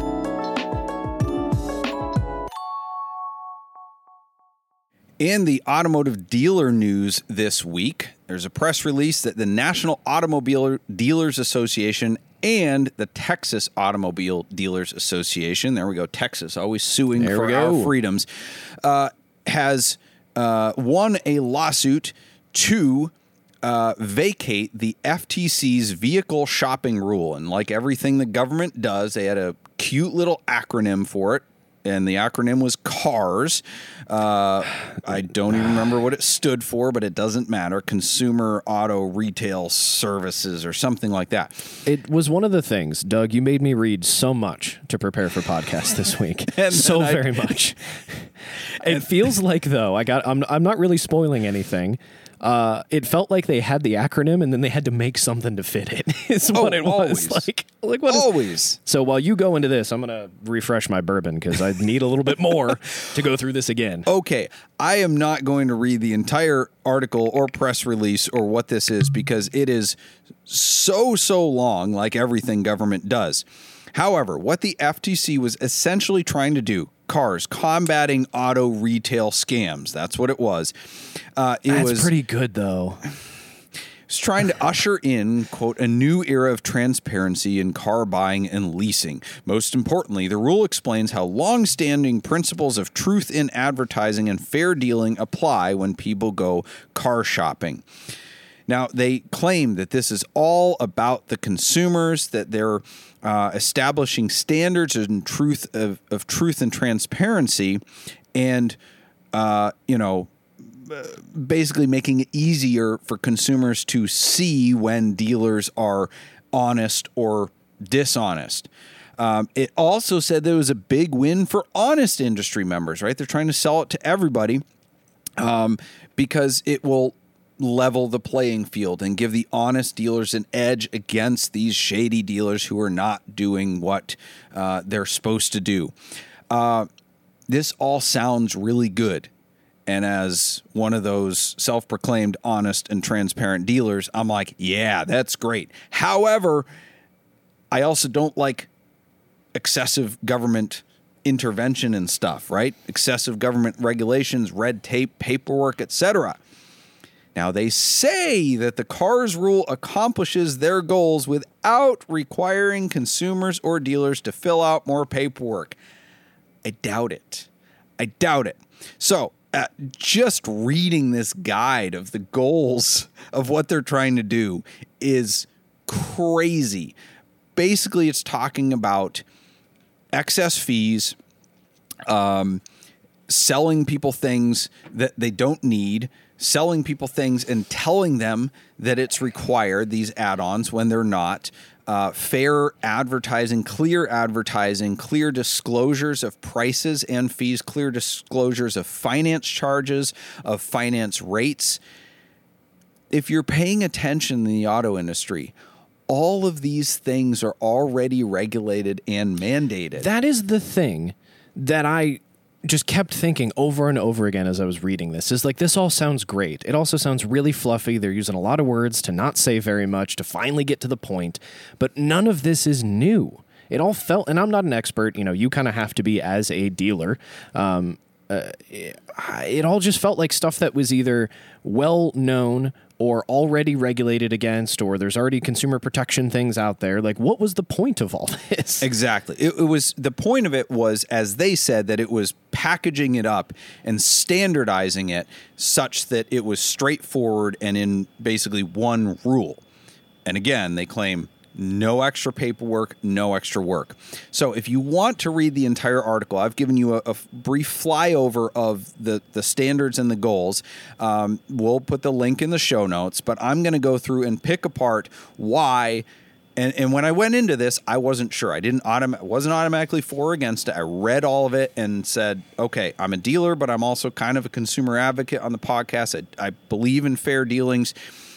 In the automotive dealer news this week, there's a press release that the National Automobile Dealers Association and the Texas Automobile Dealers Association, there we go, Texas, always suing for our freedoms, has won a lawsuit to vacate the FTC's vehicle shopping rule. And like everything the government does, they had a cute little acronym for it. And the acronym was CARS. I don't even remember what it stood for, but it doesn't matter. Consumer Auto Retail Services or something like that. It was one of the things, Doug, you made me read so much to prepare for podcast this week. Very much. It feels like, though, I'm not really spoiling anything. It felt like they had the acronym and then they had to make something to fit it. Is what it was. Like what always. So while you go into this, I'm going to refresh my bourbon because I need a little bit more to go through this again. Okay. I am not going to read the entire article or press release or what this is because it is so long, like everything government does. However, what the FTC was essentially trying to do, CARS, combating auto retail scams. That's what it was. It was pretty good, though. It's trying to usher in, quote, a new era of transparency in car buying and leasing. Most importantly, the rule explains how long-standing principles of truth in advertising and fair dealing apply when people go car shopping. Now, they claim that this is all about the consumers, that they're establishing standards and truth and transparency, and basically making it easier for consumers to see when dealers are honest or dishonest. It also said there was a big win for honest industry members, right? They're trying to sell it to everybody because it will level the playing field and give the honest dealers an edge against these shady dealers who are not doing what they're supposed to do. This all sounds really good. And as one of those self-proclaimed honest and transparent dealers, I'm like, yeah, that's great. However, I also don't like excessive government intervention and stuff, right? Excessive government regulations, red tape, paperwork, etc. Now, they say that the CARS rule accomplishes their goals without requiring consumers or dealers to fill out more paperwork. I doubt it. So, just reading this guide of the goals of what they're trying to do is crazy. Basically, it's talking about excess fees, selling people things that they don't need, selling people things and telling them that it's required, these add-ons, when they're not. Fair advertising, clear disclosures of prices and fees, clear disclosures of finance charges, of finance rates. If you're paying attention in the auto industry, all of these things are already regulated and mandated. That is the thing that I just kept thinking over and over again as I was reading this, is like, this all sounds great. It also sounds really fluffy. They're using a lot of words to not say very much, to finally get to the point, but none of this is new. It all felt, and I'm not an expert, you kind of have to be as a dealer. It all just felt like stuff that was either well known or already regulated against, or there's already consumer protection things out there. Like, what was the point of all this? Exactly. It was, the point of it was, as they said, that it was packaging it up and standardizing it such that it was straightforward and in basically one rule. And again, they claim no extra paperwork, no extra work. So if you want to read the entire article, I've given you a brief flyover of the standards and the goals. We'll put the link in the show notes, but I'm going to go through and pick apart why. And when I went into this, I wasn't sure. I wasn't automatically for or against it. I read all of it and said, okay, I'm a dealer, but I'm also kind of a consumer advocate on the podcast. I believe in fair dealings.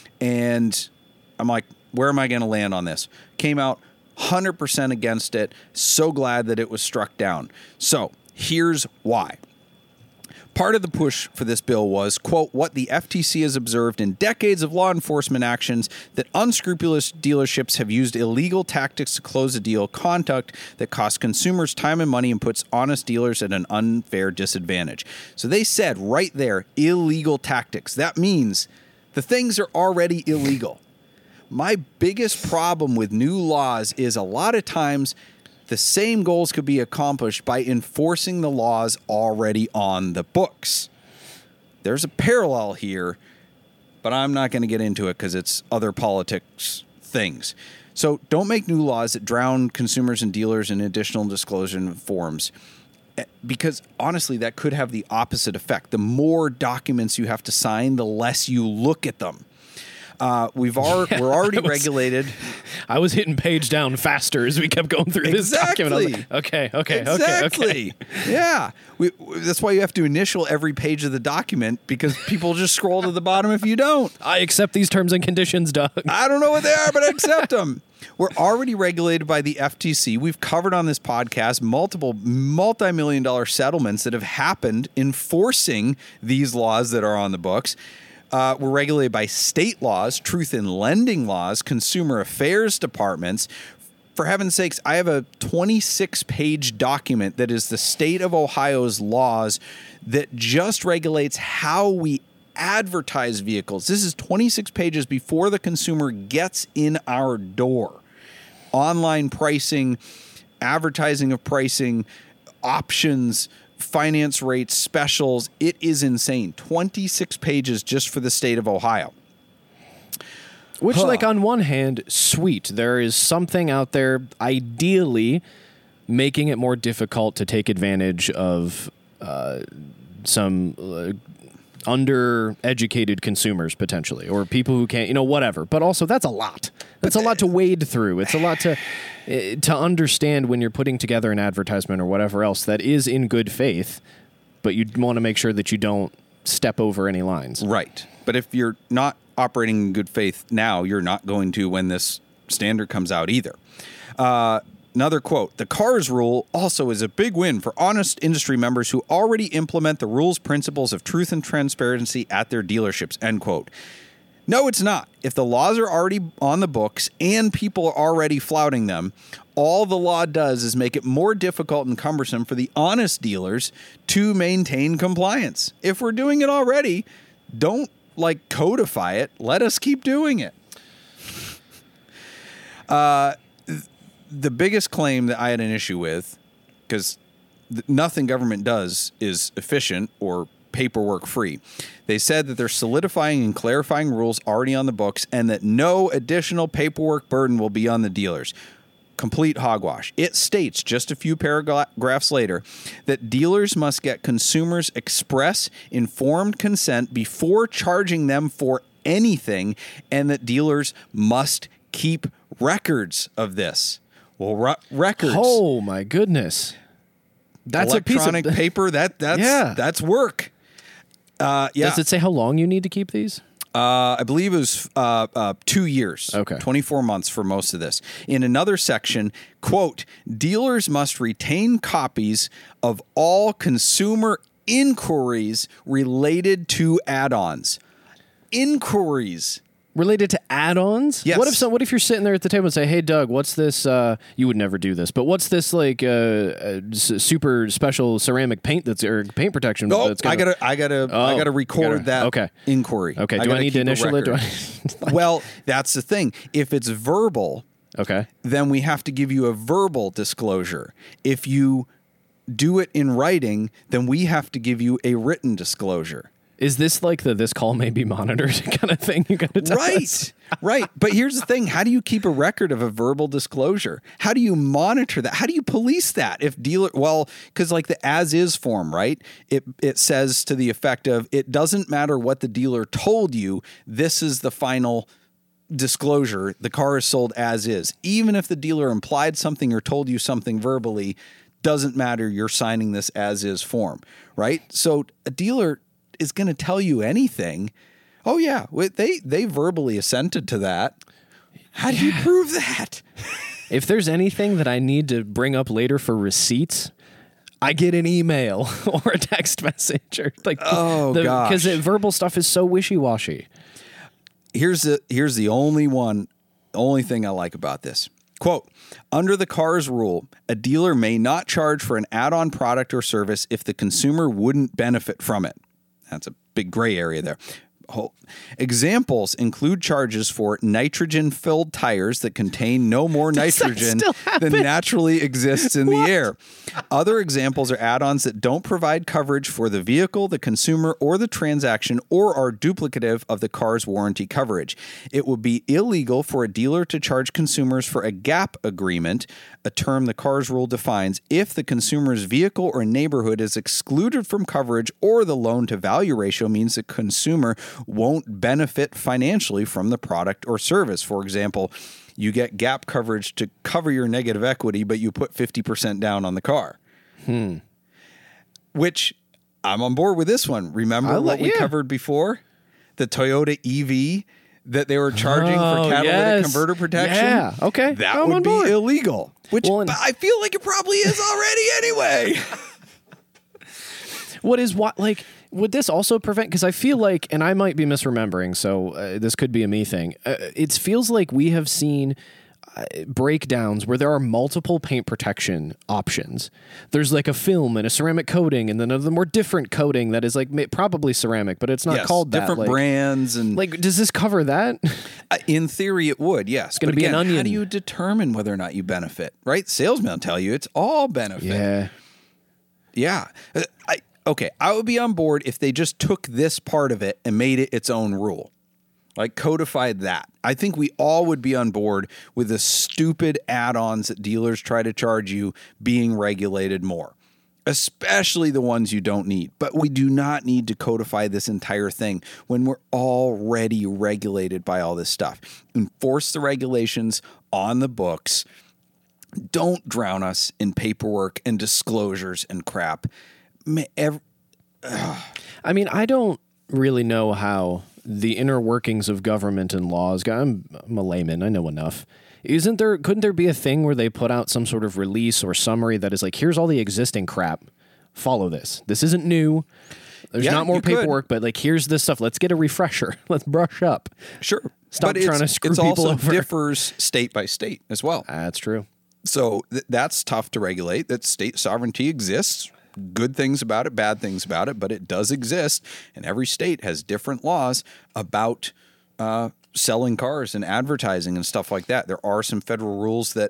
And I'm like, where am I going to land on this? Came out 100% against it. So glad that it was struck down. So here's why. Part of the push for this bill was, quote, what the FTC has observed in decades of law enforcement actions, that unscrupulous dealerships have used illegal tactics to close a deal, conduct that costs consumers time and money and puts honest dealers at an unfair disadvantage. So they said right there, illegal tactics. That means the things are already illegal. My biggest problem with new laws is a lot of times the same goals could be accomplished by enforcing the laws already on the books. There's a parallel here, but I'm not going to get into it because it's other politics things. So don't make new laws that drown consumers and dealers in additional disclosure forms, because honestly, that could have the opposite effect. The more documents you have to sign, the less you look at them. We're already regulated. I was hitting page down faster as we kept going through this document. I was like, okay. Yeah. That's why you have to initial every page of the document, because people just scroll to the bottom if you don't. I accept these terms and conditions, Doug. I don't know what they are, but I accept them. We're already regulated by the FTC. We've covered on this podcast multiple multi-million-dollar settlements that have happened enforcing these laws that are on the books. We're regulated by state laws, truth in lending laws, consumer affairs departments. For heaven's sakes, I have a 26-page document that is the state of Ohio's laws that just regulates how we advertise vehicles. This is 26 pages before the consumer gets in our door. Online pricing, advertising of pricing, options, finance rates, specials. It is insane. 26 pages just for the state of Ohio. Which, like, on one hand, sweet. There is something out there, ideally, making it more difficult to take advantage of some undereducated consumers, potentially, or people who can't, whatever. But also, that's a lot. That's a lot to wade through. It's a lot to understand when you're putting together an advertisement or whatever else that is in good faith, but you want to make sure that you don't step over any lines. Right. But if you're not operating in good faith now, you're not going to when this standard comes out either. Another quote, the CARS rule also is a big win for honest industry members who already implement the rules, principles of truth and transparency at their dealerships, end quote. No, it's not. If the laws are already on the books and people are already flouting them, all the law does is make it more difficult and cumbersome for the honest dealers to maintain compliance. If we're doing it already, don't codify it. Let us keep doing it. The biggest claim that I had an issue with, because nothing government does is efficient or paperwork free. They said that they're solidifying and clarifying rules already on the books and that no additional paperwork burden will be on the dealers. Complete hogwash. It states just a few paragraphs later that dealers must get consumers' express informed consent before charging them for anything, and that dealers must keep records of this. Well, records. Oh my goodness. That's electronic a piece of paper. That's work. Yeah. Does it say how long you need to keep these? I believe it was 2 years. Okay. 24 months for most of this. In another section, quote, dealers must retain copies of all consumer inquiries related to add-ons. Inquiries. Related to add-ons? Yes. What if you're sitting there at the table and say, "Hey, Doug, what's this?" You would never do this, but what's this super special ceramic paint or paint protection? Oh, that's I gotta record that inquiry. Okay. Do I need to initial it? Well, that's the thing. If it's verbal, okay, then we have to give you a verbal disclosure. If you do it in writing, then we have to give you a written disclosure. Is this like this call may be monitored kind of thing you got to tell us? Right. But here's the thing. How do you keep a record of a verbal disclosure? How do you monitor that? How do you police that? If because the as is form, right? It says to the effect of, it doesn't matter what the dealer told you. This is the final disclosure. The car is sold as is. Even if the dealer implied something or told you something verbally, doesn't matter. You're signing this as is form, right? So a dealer is going to tell you anything. Oh yeah, they verbally assented to that. How do you prove that? If there's anything that I need to bring up later for receipts, I get an email or a text message or gosh, because verbal stuff is so wishy-washy. Here's the only thing I like about this. Quote, under the CARS rule, a dealer may not charge for an add-on product or service if the consumer wouldn't benefit from it. That's a big gray area there. Examples include charges for nitrogen-filled tires that contain no more nitrogen than naturally exists in the air. Other examples are add-ons that don't provide coverage for the vehicle, the consumer, or the transaction, or are duplicative of the car's warranty coverage. It would be illegal for a dealer to charge consumers for a gap agreement, a term the CARS rule defines, if the consumer's vehicle or neighborhood is excluded from coverage or the loan-to-value ratio means the consumer won't benefit financially from the product or service. For example, you get gap coverage to cover your negative equity, but you put 50% down on the car. Which I'm on board with this one. Remember what we covered before? The Toyota EV that they were charging for catalytic converter protection? Yeah, okay. That would be illegal. Which I feel like it probably is already anyway. Would this also prevent, because I feel like, and I might be misremembering, so this could be a me thing. It feels like we have seen breakdowns where there are multiple paint protection options. There's like a film and a ceramic coating, and then a more different coating that is probably ceramic, but it's not called that. Different brands. And does this cover that? In theory, it would, yes. It's going to be an onion. How do you determine whether or not you benefit, right? Salesmen will tell you it's all benefit. Yeah. Okay, I would be on board if they just took this part of it and made it its own rule. Codified that. I think we all would be on board with the stupid add-ons that dealers try to charge you being regulated more, especially the ones you don't need. But we do not need to codify this entire thing when we're already regulated by all this stuff. Enforce the regulations on the books. Don't drown us in paperwork and disclosures and crap. I mean, I don't really know how the inner workings of government and laws. I'm a layman. I know enough. Couldn't there be a thing where they put out some sort of release or summary that is here's all the existing crap. Follow this. This isn't new. There's Yeah, not more you could. paperwork, but like, here's this stuff. Let's get a refresher. Let's brush up. Sure. Stop But trying to screw it people also over. differs state by state as well. That's true. So that's tough to regulate. That state sovereignty exists. Good things about it, bad things about it, but it does exist. And every state has different laws about selling cars and advertising and stuff like that. There are some federal rules that,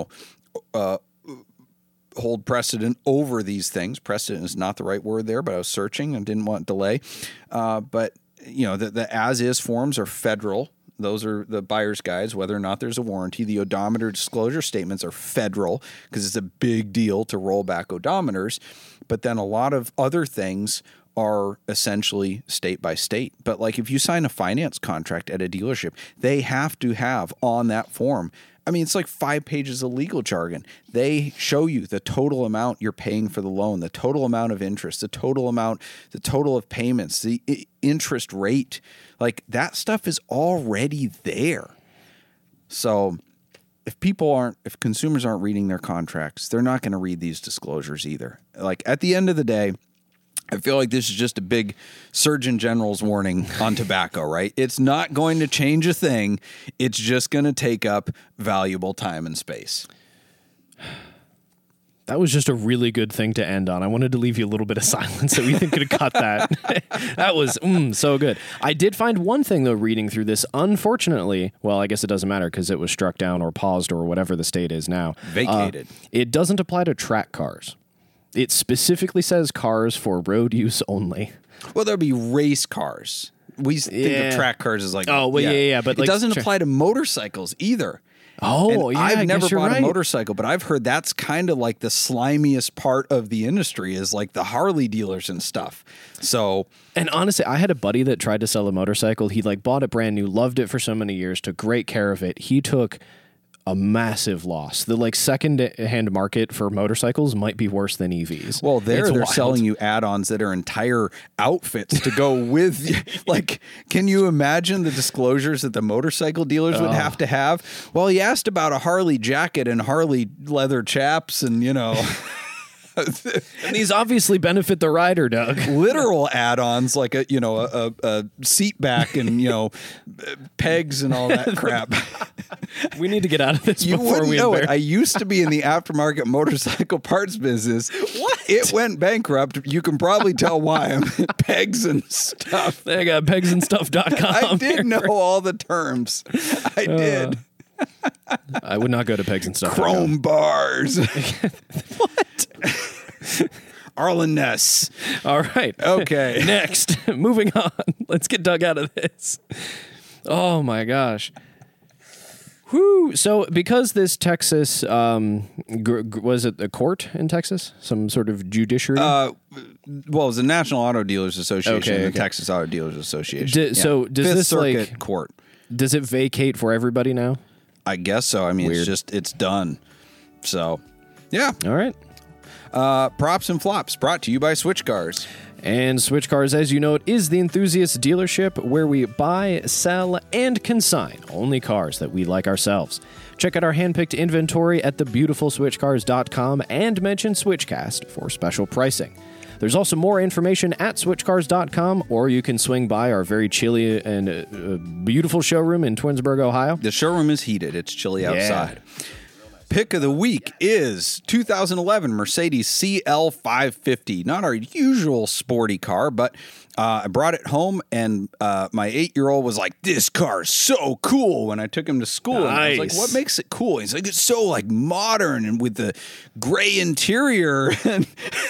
hold precedent over these things. Precedent is not the right word there, but I was searching and didn't want delay. But the as-is forms are federal. Those are the buyer's guides, whether or not there's a warranty. The odometer disclosure statements are federal because it's a big deal to roll back odometers. But then a lot of other things are essentially state by state. But like if you sign a finance contract at a dealership, they have to have on that form, I mean, it's like 5 pages of legal jargon. They show you the total amount you're paying for the loan, the total amount of interest, the total of payments, the interest rate. Like that stuff is already there. So if consumers aren't reading their contracts, they're not going to read these disclosures either. Like at the end of the day, I feel like this is just a big Surgeon General's warning on tobacco, right? It's not going to change a thing. It's just going to take up valuable time and space. That was just a really good thing to end on. I wanted to leave you a little bit of silence so Ethan could have cut that. That was so good. I did find one thing, though, reading through this. Unfortunately, well, I guess it doesn't matter because it was struck down or paused or whatever the state is now. Vacated. It doesn't apply to track cars. It specifically says cars for road use only. Well, there'll be race cars. We think of track cars as like... Oh, well, yeah. But it like, doesn't apply to motorcycles either. Oh, and yeah, I've I never guess you're bought right. a motorcycle, but I've heard that's kind of like the slimiest part of the industry is like the Harley dealers and stuff. So... And honestly, I had a buddy that tried to sell a motorcycle. He like bought it brand new, loved it for so many years, took great care of it. He took a massive loss. The like second-hand market for motorcycles might be worse than EVs. Well, It's they're wild. selling you add-ons that are entire outfits to go with. Like, can you imagine the disclosures that the motorcycle dealers would have to have? Well, he asked about a Harley jacket and Harley leather chaps and, And these obviously benefit the rider, Doug. literal add-ons like a seat back and, pegs and all that crap. We need to get out of this You before wouldn't we know it. embarrass. I used to be in the aftermarket motorcycle parts business. What? It went bankrupt. You can probably tell why. I'm pegs and stuff. I got pegsandstuff.com. I did know all the terms. I did. I would not go to pegsandstuff. Chrome bars. What? Arlen Ness. All right. Okay. Next. Moving on. Let's get Doug out of this. Oh, my gosh. Whew. So because this Texas, was it a court in Texas? Some sort of judiciary? Well, it was the National Auto Dealers Association, Okay, the okay. Texas Auto Dealers Association. So does Fifth this Circuit like court? does it vacate for everybody now? I guess so. I mean, Weird. it's done. So, yeah. All right. Props and flops brought to you by Switch Cars. And Switch Cars, as you know, it is the enthusiast dealership where we buy, sell, and consign only cars that we like ourselves. Check out our handpicked inventory at thebeautifulswitchcars.com and mention Switchcast for special pricing. There's also more information at switchcars.com, or you can swing by our very chilly and beautiful showroom in Twinsburg, Ohio. The showroom is heated. It's chilly outside. Pick of the week is 2011 Mercedes CL550. Not our usual sporty car, but I brought it home, and my 8-year-old was like, "This car is so cool." When I took him to school, and I was like, Nice. "What makes it cool?" He's like, "It's so like modern and with the gray interior." And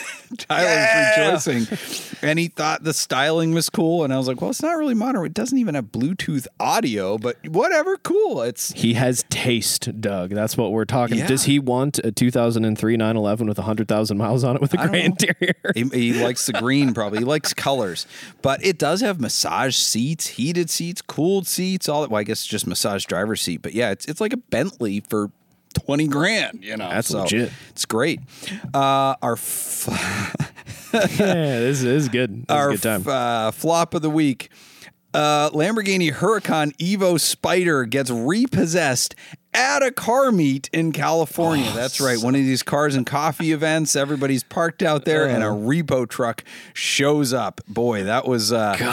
Tyler's rejoicing, and he thought the styling was cool, and I was like, "Well, it's not really modern. It doesn't even have Bluetooth audio, but whatever, cool." He has taste, Doug. That's what we're talking. Yeah. Does he want a 2003 911 with 100,000 miles on it with a I gray don't know. interior? He likes the green, probably. He likes colors, but it does have massage seats, heated seats, cooled seats. All that. Well, I guess it's just massage driver seat, but yeah, it's like a Bentley for $20,000. That's legit. It's great. Our Yeah, this is good. This is a good time. Flop of the week. Lamborghini Huracan Evo Spider gets repossessed at a car meet in California. That's right. One of these cars and coffee events. Everybody's parked out there and a repo truck shows up. Boy, that was...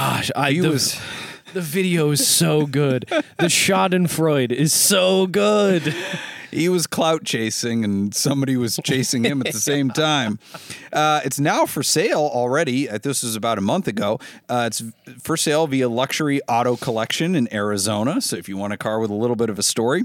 the video is so good. The Schadenfreude is so good. He was clout chasing and somebody was chasing him at the same time. It's now for sale already. This was about a month ago. It's for sale via Luxury Auto Collection in Arizona. So if you want a car with a little bit of a story.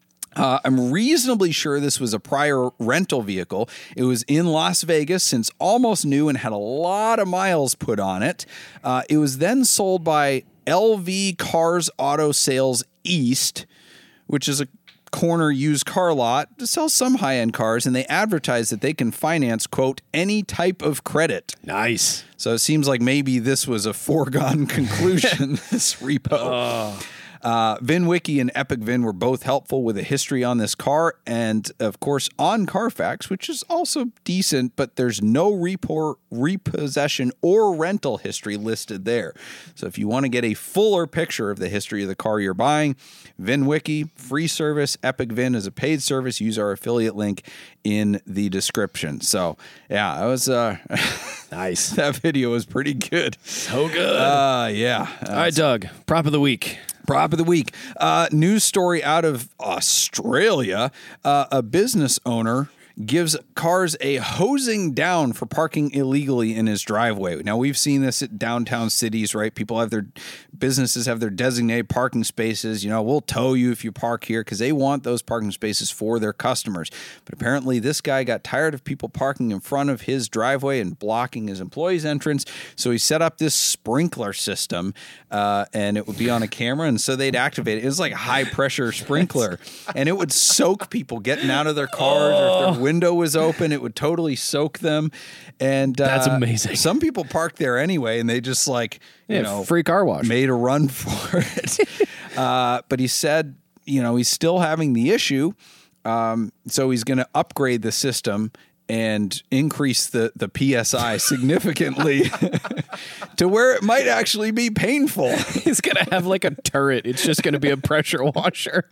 I'm reasonably sure this was a prior rental vehicle. It was in Las Vegas since almost new and had a lot of miles put on it. It was then sold by LV Cars Auto Sales East, which is a corner used car lot to sell some high-end cars, and they advertise that they can finance, quote, any type of credit. Nice. So it seems like maybe this was a foregone conclusion, this repo. VinWiki and Epic Vin were both helpful with a history on this car, and of course on Carfax, which is also decent, but there's no repossession or rental history listed there. So if you want to get a fuller picture of the history of the car you're buying, VinWiki, free service, Epic Vin is a paid service. Use our affiliate link in the description. So yeah, that was nice. That video was pretty good. So good. Yeah. All right, Doug, prop of the week. Prop of the week. News story out of Australia. A business owner gives cars a hosing down for parking illegally in his driveway. Now, we've seen this at downtown cities, right? People have their businesses have their designated parking spaces. You know, we'll tow you if you park here because they want those parking spaces for their customers. But apparently this guy got tired of people parking in front of his driveway and blocking his employees' entrance. So he set up this sprinkler system and it would be on a camera. And so they'd activate it. It was like a high pressure sprinkler and it would soak people getting out of their cars or if their window was open, it would totally soak them. And that's amazing. Some people parked there anyway, and they just free car wash, made a run for it. But he said, he's still having the issue. So he's going to upgrade the system and increase the PSI significantly to where it might actually be painful. He's going to have like a turret. It's just going to be a pressure washer.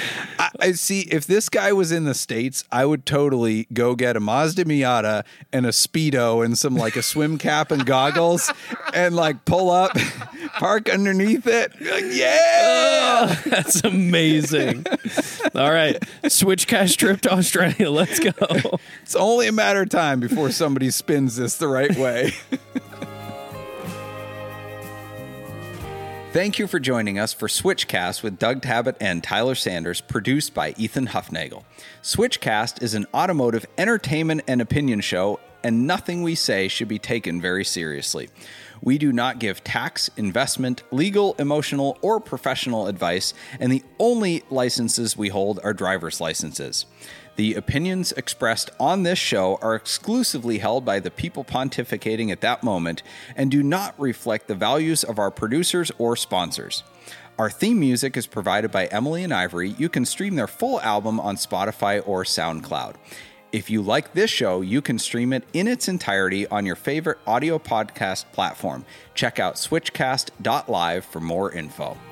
I see. If this guy was in the States, I would totally go get a Mazda Miata and a Speedo and some like a swim cap and goggles and like pull up, park underneath it. Like, yeah. Oh, that's amazing. All right. Switchcast trip to Australia. Let's go. It's only a matter of time before somebody spins this the right way. Thank you for joining us for Switchcast with Doug Tabbitt and Tyler Sanders, produced by Ethan Huffnagel. Switchcast is an automotive entertainment and opinion show, and nothing we say should be taken very seriously. We do not give tax, investment, legal, emotional, or professional advice, and the only licenses we hold are driver's licenses. The opinions expressed on this show are exclusively held by the people pontificating at that moment and do not reflect the values of our producers or sponsors. Our theme music is provided by Emily and Ivory. You can stream their full album on Spotify or SoundCloud. If you like this show, you can stream it in its entirety on your favorite audio podcast platform. Check out switchcast.live for more info.